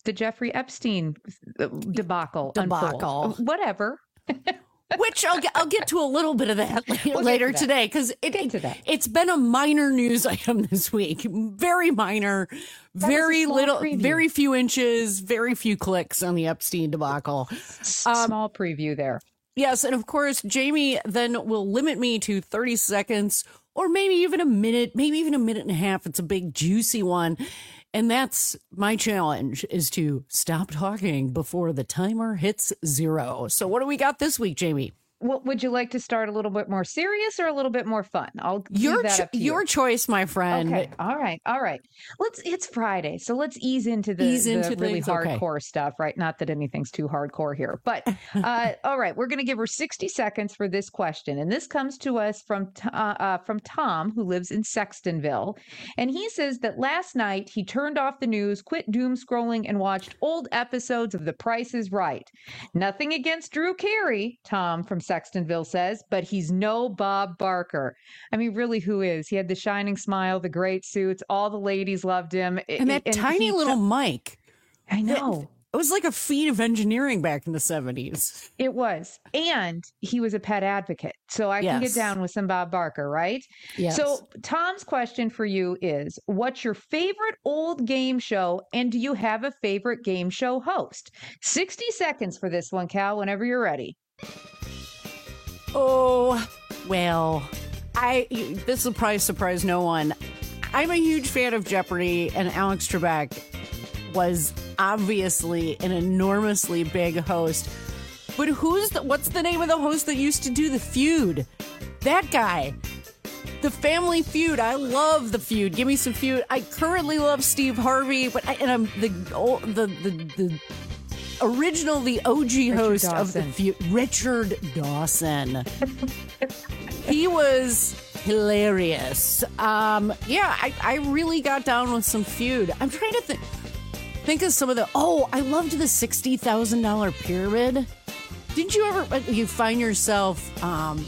the Jeffrey Epstein debacle. Debacle. Unfold. Whatever. Which I'll get, I'll get to a little bit of that later, We'll later to that. today, because it, it, it's been a minor news item this week. Very minor, That very was a small little, preview. very few inches, very few clicks on the Epstein debacle. Um, Small preview there. Yes, and of course, Jamie then will limit me to thirty seconds or maybe even a minute, maybe even a minute and a half. It's a big, juicy one. And that's my challenge, is to stop talking before the timer hits zero. So what do we got this week, Jamie? Well, would you like to start a little bit more serious or a little bit more fun? I'll leave Your that cho- up to you. your choice, my friend. Okay. All right. All right. Let's. It's Friday, so let's ease into the, Ease into the really things, okay. hardcore stuff. Right? Not that anything's too hardcore here, but uh, all right. We're going to give her sixty seconds for this question, and this comes to us from uh, uh, from Tom, who lives in Sextonville, and he says that last night he turned off the news, quit doom scrolling, and watched old episodes of The Price is Right. Nothing against Drew Carey, Tom from Sextonville says, but he's no Bob Barker. I mean, really, who is? He had the shining smile, the great suits, all the ladies loved him. And that And tiny he- little mic. I know. It was like a feat of engineering back in the seventies. It was. And he was a pet advocate. So I can get Yes. down with some Bob Barker, right? Yes. So Tom's question for you is, what's your favorite old game show? And do you have a favorite game show host? sixty seconds for this one, Cal, whenever you're ready. Oh, well, I this will probably surprise no one. I'm a huge fan of Jeopardy, and Alex Trebek was obviously an enormously big host. But who's the, what's the name of the host that used to do The Feud? That guy. The Family Feud. I love The Feud. Give me some Feud. I currently love Steve Harvey, but I, and I'm the oh, the the the original, the O G Richard host of The Dawson. Feud, Richard Dawson. He was hilarious. Um, yeah, I, I really got down with some Feud. I'm trying to think think of some of the. Oh, I loved the sixty thousand dollar pyramid. Didn't you ever? You find yourself, um,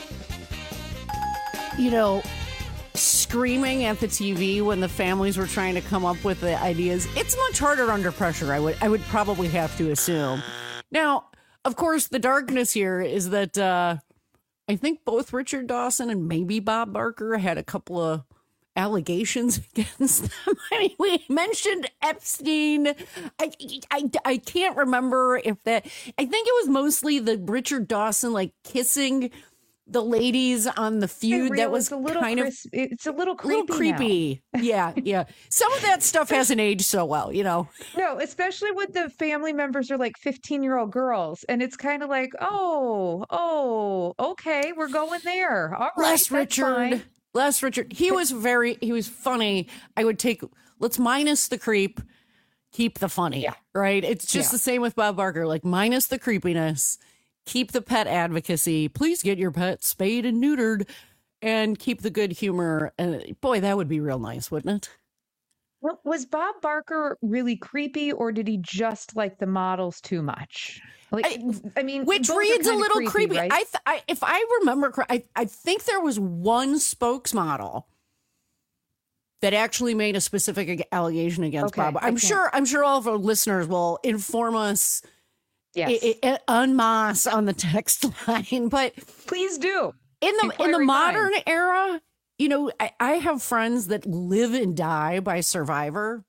you know, screaming at the T V when the families were trying to come up with the ideas. It's much harder under pressure. I would I would probably have to assume. Now, of course, the darkness here is that uh, I think both Richard Dawson and maybe Bob Barker had a couple of allegations against them. I mean, we mentioned Epstein. I, I, I can't remember if that, I think it was mostly the Richard Dawson, like kissing the ladies on The Feud. Real, That was it's a little kind of cris- it's a little a little creepy. creepy. Yeah, yeah. Some of that stuff hasn't aged so well, you know. now. No, especially when the family members are like fifteen year old girls, and it's kind of like, oh, oh, okay, we're going there. All right, Les that's Richard. fine. Les Richard. He was very, he was funny. I would take, let's minus the creep, keep the funny, right? It's just Yeah. the same with Bob Barker, like minus the creepiness, keep the pet advocacy. Please get your pet spayed and neutered and keep the good humor. And boy, that would be real nice, wouldn't it? Well, was Bob Barker really creepy, or did he just like the models too much? Like, I, I mean, Which both are reads a kinda little creepy. right? I, th- I, if I remember correctly, I, I think there was one spokesmodel that actually made a specific allegation against Okay, Bob. I I'm can't- sure. I'm sure all of our listeners will inform us. Yes. i- i- en masse on the text line, but please do. In the in the Inquiry modern minds. era, you know, I, I have friends that live and die by Survivor.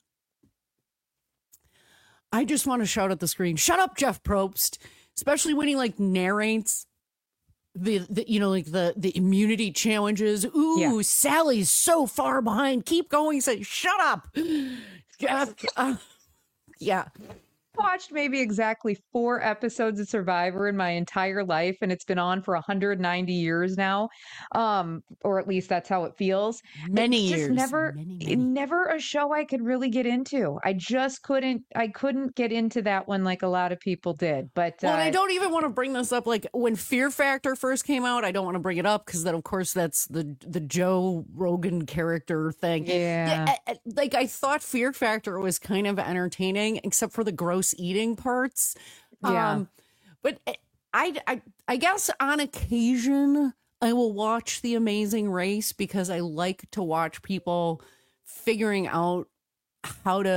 I just want to shout at the screen, shut up, Jeff Probst, especially when he like narrates the, the you know, like the, the immunity challenges. Ooh, Yeah. Sally's so far behind. Keep going. Say, shut up. Jeff. Uh, yeah. Watched maybe exactly four episodes of Survivor in my entire life, and it's been on for one hundred ninety years now, um, or at least that's how it feels. Many it's just years. never, Many, many. never a show I could really get into. I just couldn't. I couldn't get into that one like a lot of people did. But Well, uh, and I don't even want to bring this up. Like when Fear Factor first came out, I don't want to bring it up because then, of course, that's the the Joe Rogan character thing. Yeah. I- I- like I thought Fear Factor was kind of entertaining, except for the gross eating parts. Yeah. Um, but I, I, I guess on occasion I will watch The Amazing Race because I like to watch people figuring out how to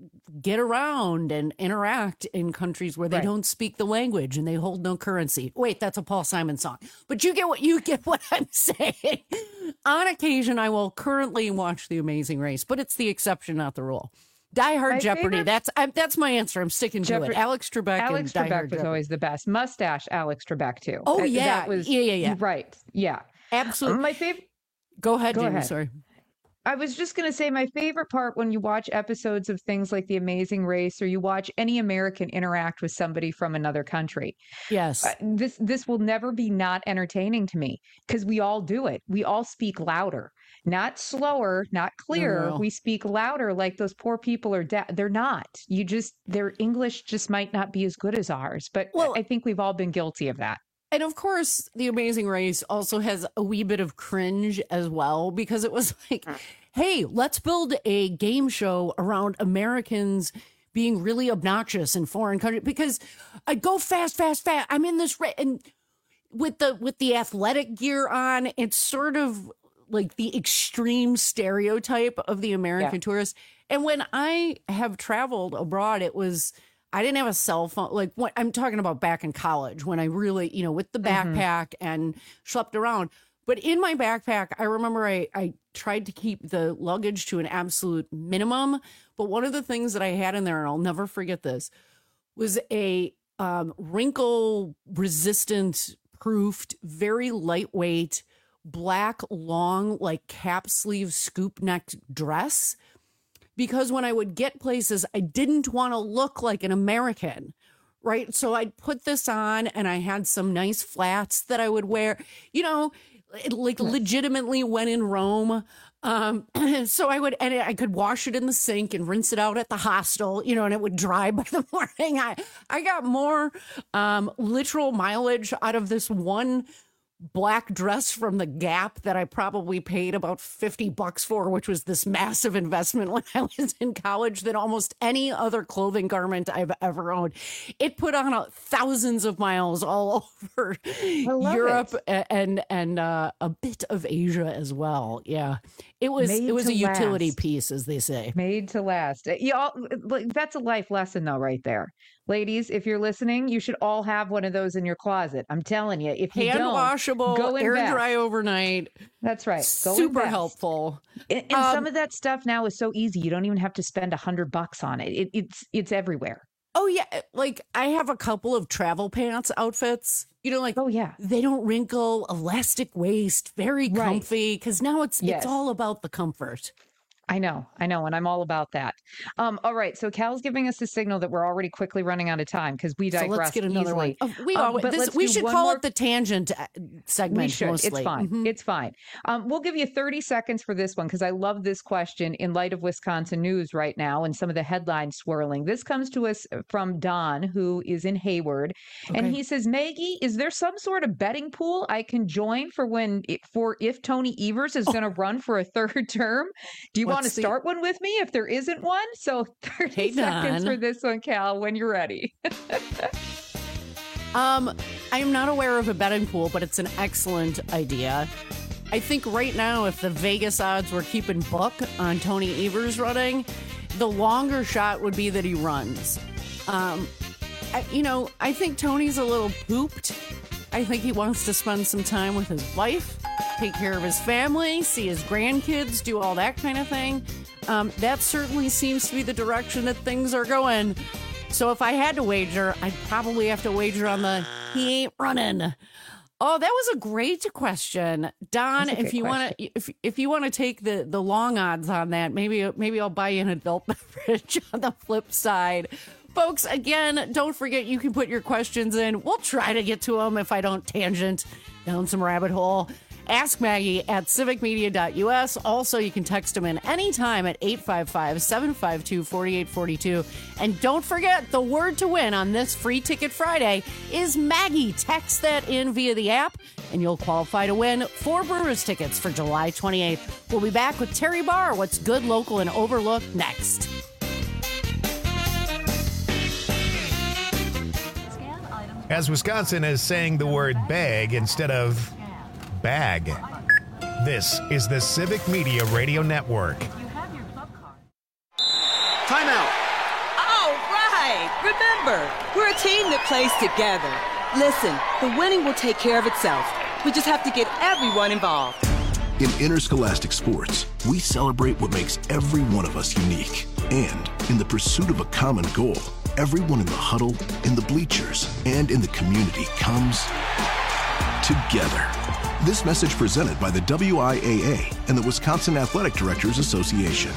get around and interact in countries where they Right. don't speak the language and they hold no currency. Wait, that's a Paul Simon song. But you get what you get what I'm saying. On occasion, I will currently watch The Amazing Race, but it's the exception, not the rule. Die Hard My Jeopardy. favorite- That's I, that's my answer. I'm sticking to Jeopardy- it. Alex Trebek Alex and Die Trebek Hard was Jeopardy. always the best. Mustache Alex Trebek too. Oh, That- yeah. that was Yeah, yeah, yeah. Right. Yeah. Absolutely. My favorite. Go ahead, Go Jamie. ahead. Sorry. I was just going to say my favorite part when you watch episodes of things like The Amazing Race or you watch any American interact with somebody from another country. Yes. Uh, this this will never be not entertaining to me because we all do it. We all speak louder, not slower, not clearer. no. We speak louder like those poor people are dead. They're not. You just their English just might not be as good as ours, but Well- I think we've all been guilty of that. And of course, The Amazing Race also has a wee bit of cringe as well, because it was like, hey, let's build a game show around Americans being really obnoxious in foreign countries. Because I go fast, fast, fast. I'm in this race. And with the with the athletic gear on, it's sort of like the extreme stereotype of the American Yeah. tourist. And when I have traveled abroad, it was... I didn't have a cell phone. Like what I'm talking about back in college when I really, you know, with the backpack and schlepped around. But in my backpack, I remember I, I tried to keep the luggage to an absolute minimum. But one of the things that I had in there, and I'll never forget this, was a um, wrinkle resistant, proofed, very lightweight, black, long, like cap sleeve, scoop neck dress. Because when I would get places, I didn't want to look like an American, right? So I'd put this on and I had some nice flats that I would wear, you know, like legitimately when in Rome. Um, so I would, and I could wash it in the sink and rinse it out at the hostel, you know, and it would dry by the morning. I, I got more um, literal mileage out of this one black dress from the Gap that I probably paid about fifty bucks for, which was this massive investment when I was in college, than almost any other clothing garment I've ever owned. It put on a, thousands of miles all over Europe it. and and uh, a bit of Asia as well. Yeah, it was Made it was to a utility last. piece, as they say. Made to last. Y'all, like, that's a life lesson, though, right there. Ladies, if you're listening, you should all have one of those in your closet. I'm telling you, if you Hand don't, washable, go air invest. dry overnight. That's right. Go Super invest. helpful. And, and Um, some of that stuff now is so easy; you don't even have to spend a hundred bucks on it. it. It's it's everywhere. Oh yeah, like I have a couple of travel pants outfits. You know, like oh yeah, they don't wrinkle, elastic waist, very Right. comfy. Because now it's Yes. it's all about the comfort. I know, I know, and I'm all about that. Um, all right, so Cal's giving us a signal that we're already quickly running out of time because we So digress let's get another easily. one. Oh, we Um, always, but this, let's we do should one call more- it the tangent uh, segment. We should. Mostly. It's fine. Mhm. It's fine. Um, we'll give you thirty seconds for this one because I love this question in light of Wisconsin news right now and some of the headlines swirling. This comes to us from Don, who is in Hayward, and Okay. he says, "Maggie, is there some sort of betting pool I can join for when for if Tony Evers is going to run for a third term? Do you want to What's the- start one with me if there isn't one?" So thirty Hey, seconds Don. for this one, Cal, when you're ready. Um, I am not aware of a betting pool, but it's an excellent idea. I think right now, if the Vegas odds were keeping book on Tony Evers running, the longer shot would be that he runs. Um, I, you know, I think Tony's a little pooped. I think he wants to spend some time with his wife, take care of his family, see his grandkids, do all that kind of thing. Um, that certainly seems to be the direction that things are going. So if I had to wager, I'd probably have to wager on the he ain't running. Oh, that was a great question, Don. That's a If good you want to, if if you want to take the the long odds on that, maybe maybe I'll buy you an adult beverage on the flip side. Folks, again, don't forget you can put your questions in. We'll try to get to them if I don't tangent down some rabbit hole. Ask Maggie at civic media dot U S. Also, you can text them in anytime at eight five five, seven five two, four eight four two. And don't forget, the word to win on this Free Ticket Friday is Maggie. Text that in via the app, and you'll qualify to win four Brewers tickets for July twenty-eighth. We'll be back with Terry Barr, What's Good, Local, and Overlooked next. As Wisconsin is saying the word bag instead of bag. This is the Civic Media Radio Network. Timeout. Remember, we're a team that plays together. Listen, the winning will take care of itself. We just have to get everyone involved. In interscholastic sports, we celebrate what makes every one of us unique. And in the pursuit of a common goal, everyone in the huddle, in the bleachers, and in the community comes together. This message presented by the W I A A and the Wisconsin Athletic Directors Association.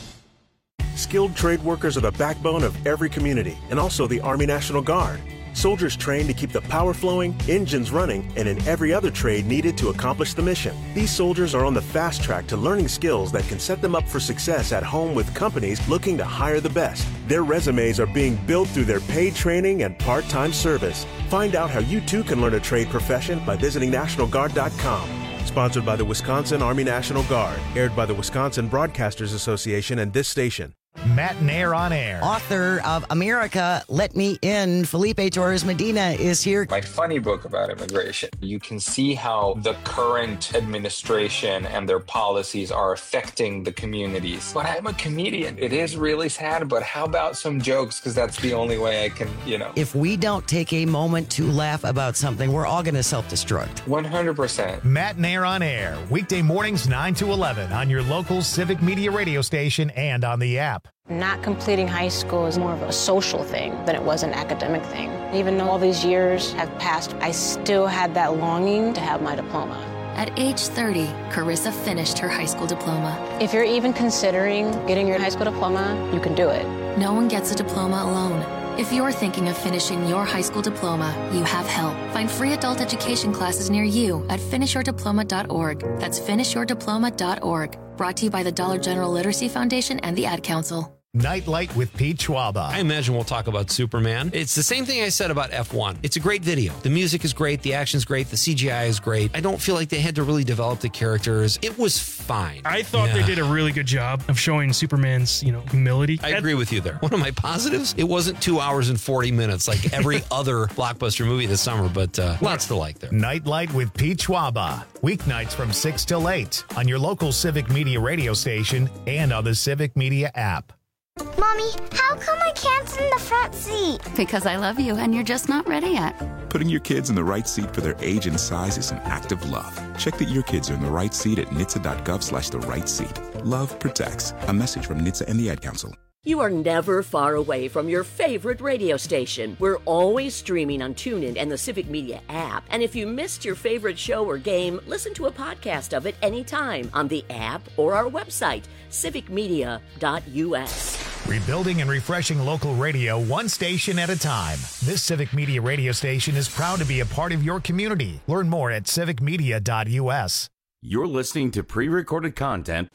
Skilled trade workers are the backbone of every community and also the Army National Guard. Soldiers trained to keep the power flowing, engines running, and in every other trade needed to accomplish the mission. These soldiers are on the fast track to learning skills that can set them up for success at home with companies looking to hire the best. Their resumes are being built through their paid training and part-time service. Find out how you too can learn a trade profession by visiting National Guard dot com. Sponsored by the Wisconsin Army National Guard. Aired by the Wisconsin Broadcasters Association and this station. Matt Nair on air. Author of America, Let Me In, Felipe Torres Medina is here. My funny book about immigration. You can see how the current administration and their policies are affecting the communities. But I'm a comedian. It is really sad, but how about some jokes? Because that's the only way I can, you know. If we don't take a moment to laugh about something, we're all going to self-destruct. one hundred percent. Matt Nair on air. Weekday mornings nine to eleven on your local Civic Media radio station and on the app. Not completing high school is more of a social thing than it was an academic thing. Even though all these years have passed, I still had that longing to have my diploma. At age thirty, Carissa finished her high school diploma. If you're even considering getting your high school diploma, you can do it. No one gets a diploma alone. If you're thinking of finishing your high school diploma, you have help. Find free adult education classes near you at finish your diploma dot org. That's finish your diploma dot org. Brought to you by the Dollar General Literacy Foundation and the Ad Council. Nightlight with Pete Schwaba. I imagine we'll talk about Superman. It's the same thing I said about F one. It's a great video. The music is great. The action's great. The C G I is great. I don't feel like they had to really develop the characters. It was fine. I thought yeah. they did a really good job of showing Superman's, you know, humility. I agree with you there. One of my positives, it wasn't two hours and forty minutes like every other blockbuster movie this summer, but uh, lots to like there. Nightlight with Pete Schwaba. Weeknights from six till eight on your local Civic Media radio station and on the Civic Media app. Mommy, how come I can't sit in the front seat? Because I love you and you're just not ready yet. Putting your kids in the right seat for their age and size is an act of love. Check that your kids are in the right seat at N H T S A dot gov slash the right seat. Love protects. A message from N H T S A and the Ad Council. You are never far away from your favorite radio station. We're always streaming on TuneIn and the Civic Media app. And if you missed your favorite show or game, listen to a podcast of it anytime on the app or our website, civic media dot u s. Rebuilding and refreshing local radio one station at a time. This Civic Media radio station is proud to be a part of your community. Learn more at civic media dot u s. You're listening to pre-recorded content.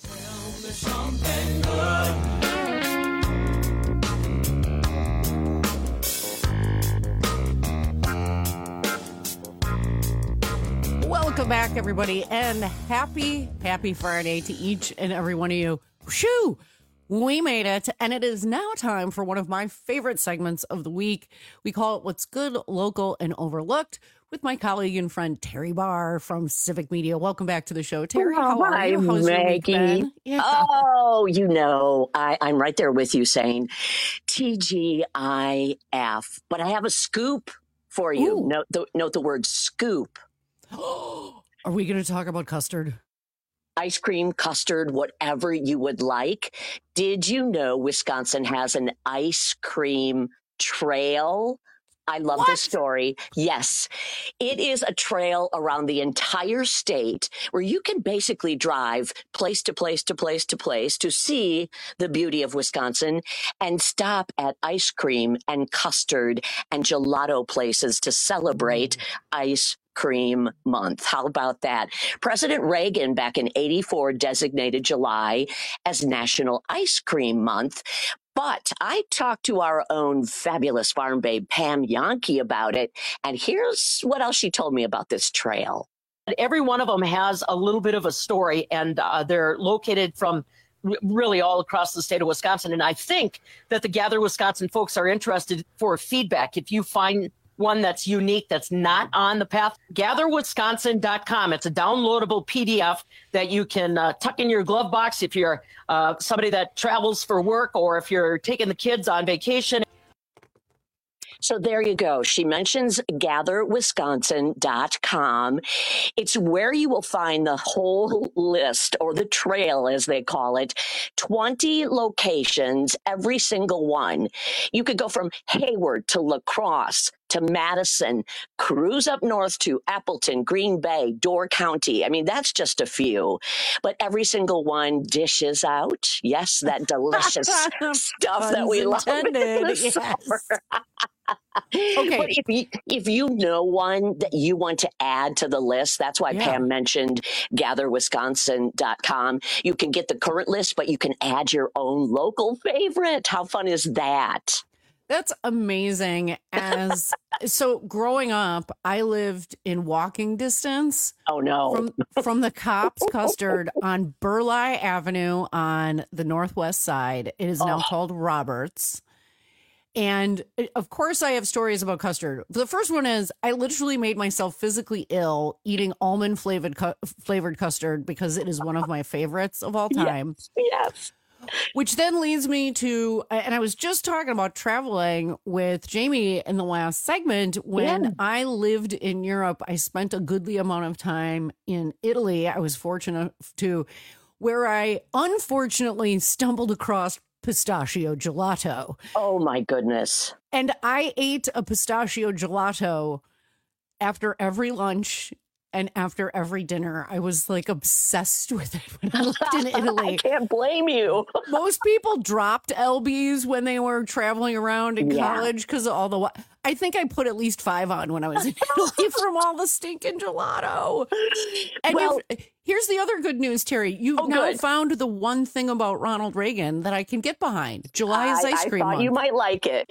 Welcome back, everybody, and happy, happy Friday to each and every one of you. Shoo! We made it, and it is now time for one of my favorite segments of the week. We call it What's Good, Local, and Overlooked with my colleague and friend Terry Barr from Civic Media. Welcome back to the show, Terry. Oh, how are hi, you? How's your week Maggie. been? Yeah. Oh, you know, I, I'm right there with you saying T G I F, but I have a scoop for you. Ooh. Note the, note the word scoop. Are we going to talk about custard? Ice cream, custard, whatever you would like. Did you know Wisconsin has an ice cream trail? I love What? this story. Yes, it is a trail around the entire state where you can basically drive place to place to place to place to see the beauty of Wisconsin and stop at ice cream and custard and gelato places to celebrate ice Cream Month. How about that? President Reagan back in eighty-four designated July as National Ice Cream Month. But I talked to our own fabulous farm babe, Pam Yankee, about it. And here's what else she told me about this trail. Every one of them has a little bit of a story, and uh, they're located from r- really all across the state of Wisconsin. And I think that the Gather Wisconsin folks are interested for feedback. If you find one that's unique, that's not on the path, gather wisconsin dot com. It's a downloadable P D F that you can uh, tuck in your glove box if you're uh, somebody that travels for work or if you're taking the kids on vacation. So there you go. She mentions gather wisconsin dot com. It's where you will find the whole list, or the trail as they call it, twenty locations, every single one. You could go from Hayward to La Crosse to Madison, cruise up north to Appleton, Green Bay, Door County. I mean, that's just a few, but every single one dishes out, yes, that delicious stuff that we love in the yes. summer. Okay. But if you, if you know one that you want to add to the list, that's why Yeah. Pam mentioned gather wisconsin dot com. You can get the current list, but you can add your own local favorite. How fun is that? That's amazing. As so growing up, I lived in walking distance. Oh no. From from the Cops Custard on Burleigh Avenue on the northwest side. It is now Oh. called Roberts. And of course I have stories about custard. The first one is I literally made myself physically ill eating almond flavored cu- flavored custard because it is one of my favorites of all time. Yes. yes. Which then leads me to, and I was just talking about traveling with Jamie in the last segment. When Yeah. I lived in Europe, I spent a goodly amount of time in Italy. I was fortunate to, where I unfortunately stumbled across pistachio gelato. Oh my goodness. And I ate a pistachio gelato after every lunch and after every dinner. I was like obsessed with it when I lived in Italy. I can't blame you. Most people dropped L Bs when they were traveling around in Yeah. college because of all the. wa- I think I put at least five on when I was in Italy from all the stinking gelato. And Well- you've- here's the other good news, Terry. You've Oh, now good. found the one thing about Ronald Reagan that I can get behind. July is I, ice I cream thought month. you might like it.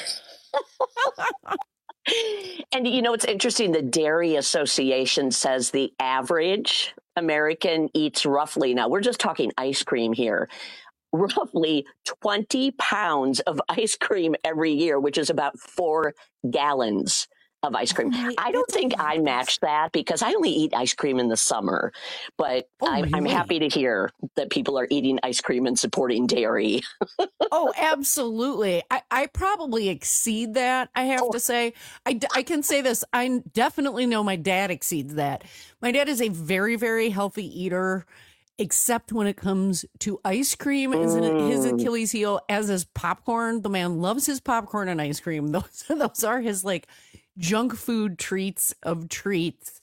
And you know, it's interesting. The Dairy Association says the average American eats roughly, now we're just talking ice cream here, roughly twenty pounds of ice cream every year, which is about four gallons of ice cream. Oh my- I don't think I match that because I only eat ice cream in the summer, but Oh I'm, my I'm Lord. happy to hear that people are eating ice cream and supporting dairy. Oh, absolutely. I, I probably exceed that, I have to say. I, d- I can say this. I definitely know my dad exceeds that. My dad is a very, very healthy eater, except when it comes to ice cream is Mm. his Achilles heel, as is popcorn. The man loves his popcorn and ice cream. Those, those are his like junk food treats of treats.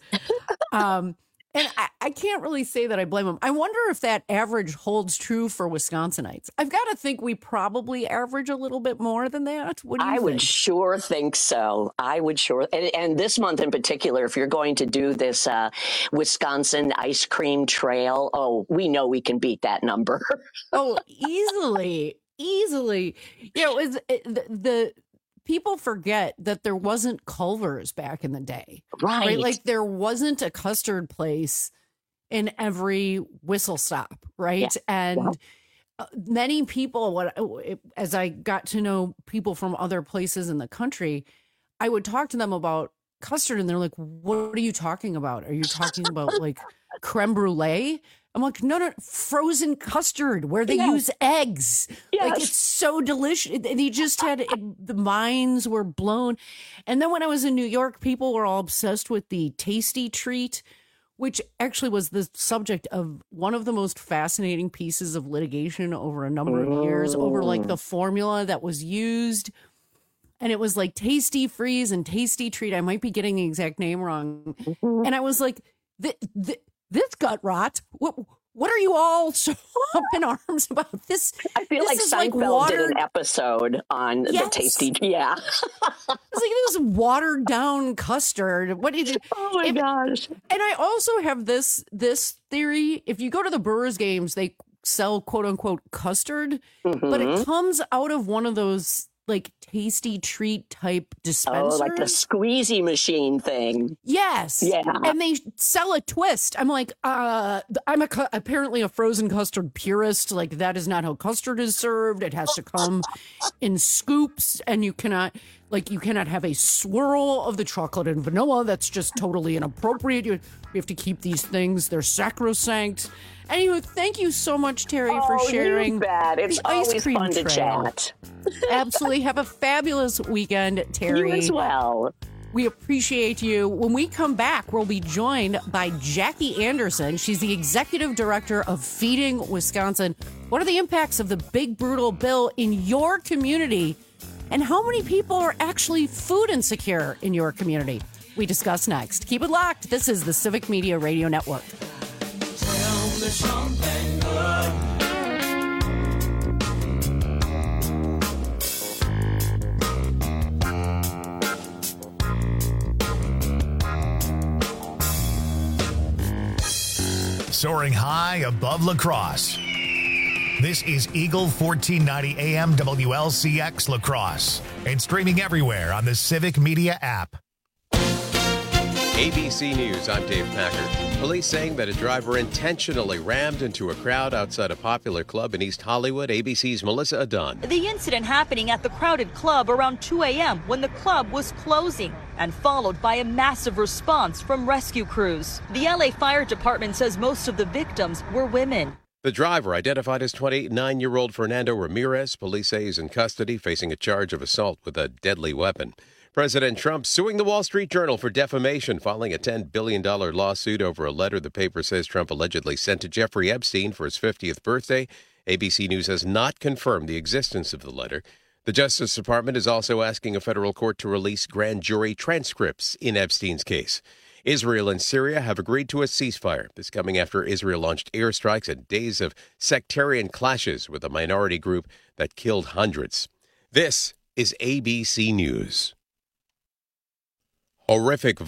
Um, and I, I can't really say that I blame him. I wonder if that average holds true for Wisconsinites. I've got to think we probably average a little bit more than that. What do you I think? would sure think so. I would sure. And, and this month in particular, if you're going to do this uh, Wisconsin ice cream trail, oh, we know we can beat that number. Oh, easily, easily. You know, is it, the, the people forget that there wasn't Culver's back in the day, Right. Like there wasn't a custard place in every whistle stop, right? Yeah. And Yeah. uh, many people, what as I got to know people from other places in the country, I would talk to them about custard, and they're like, "What are you talking about? Are you talking about like creme brulee?" I'm like, no, no, frozen custard where they Yes. use eggs. Like Yes. it's so delicious. And he just had it, the minds were blown. And then when I was in New York, people were all obsessed with the Tasty Treat, which actually was the subject of one of the most fascinating pieces of litigation over a number of years, over like the formula that was used. And it was like Tasty Freeze and Tasty Treat. I might be getting the exact name wrong. Mm-hmm. And I was like, th- th- this gut rot. What what are you all so up in arms about? This I feel this like is Seinfeld did watered- an episode on Yes. the tasty. Yeah. It's like this watered down custard. What did you? Oh my if- gosh. And I also have this this theory. If you go to the Brewers games, they sell quote unquote custard, but Mhm. it comes out of one of those like Tasty Treat type dispensers. Oh, like the squeezy machine thing. Yes. Yeah. And they sell a twist. I'm like, uh, I'm a cu- apparently a frozen custard purist. Like that is not how custard is served. It has to come in scoops, and you cannot Like, you cannot have a swirl of the chocolate and vanilla. That's just totally inappropriate. You, we have to keep these things. They're sacrosanct. Anyway, thank you so much, Terry, oh, for sharing. You bet. It's the ice always cream fun to trail. chat. Absolutely. Have a fabulous weekend, Terry. You as well. We appreciate you. When we come back, we'll be joined by Jackie Anderson. She's the executive director of Feeding Wisconsin. What are the impacts of the big, brutal bill in your community? And how many people are actually food insecure in your community? We discuss next. Keep it locked. This is the Civic Media Radio Network. Tell me something good. Soaring high above La Crosse. This is Eagle fourteen ninety A M W L C X La Crosse and streaming everywhere on the Civic Media app. A B C News, I'm Dave Packard. Police saying that a driver intentionally rammed into a crowd outside a popular club in East Hollywood. A B C's Melissa Adon. The incident happening at the crowded club around two a.m. when the club was closing and followed by a massive response from rescue crews. The L A Fire Department says most of the victims were women. The driver, identified as twenty-nine-year-old Fernando Ramirez, police say is in custody facing a charge of assault with a deadly weapon. President Trump suing the Wall Street Journal for defamation, filing a ten billion dollars lawsuit over a letter the paper says Trump allegedly sent to Jeffrey Epstein for his fiftieth birthday. A B C News has not confirmed the existence of the letter. The Justice Department is also asking a federal court to release grand jury transcripts in Epstein's case. Israel and Syria have agreed to a ceasefire. This coming after Israel launched airstrikes and days of sectarian clashes with a minority group that killed hundreds. This is A B C News. Horrific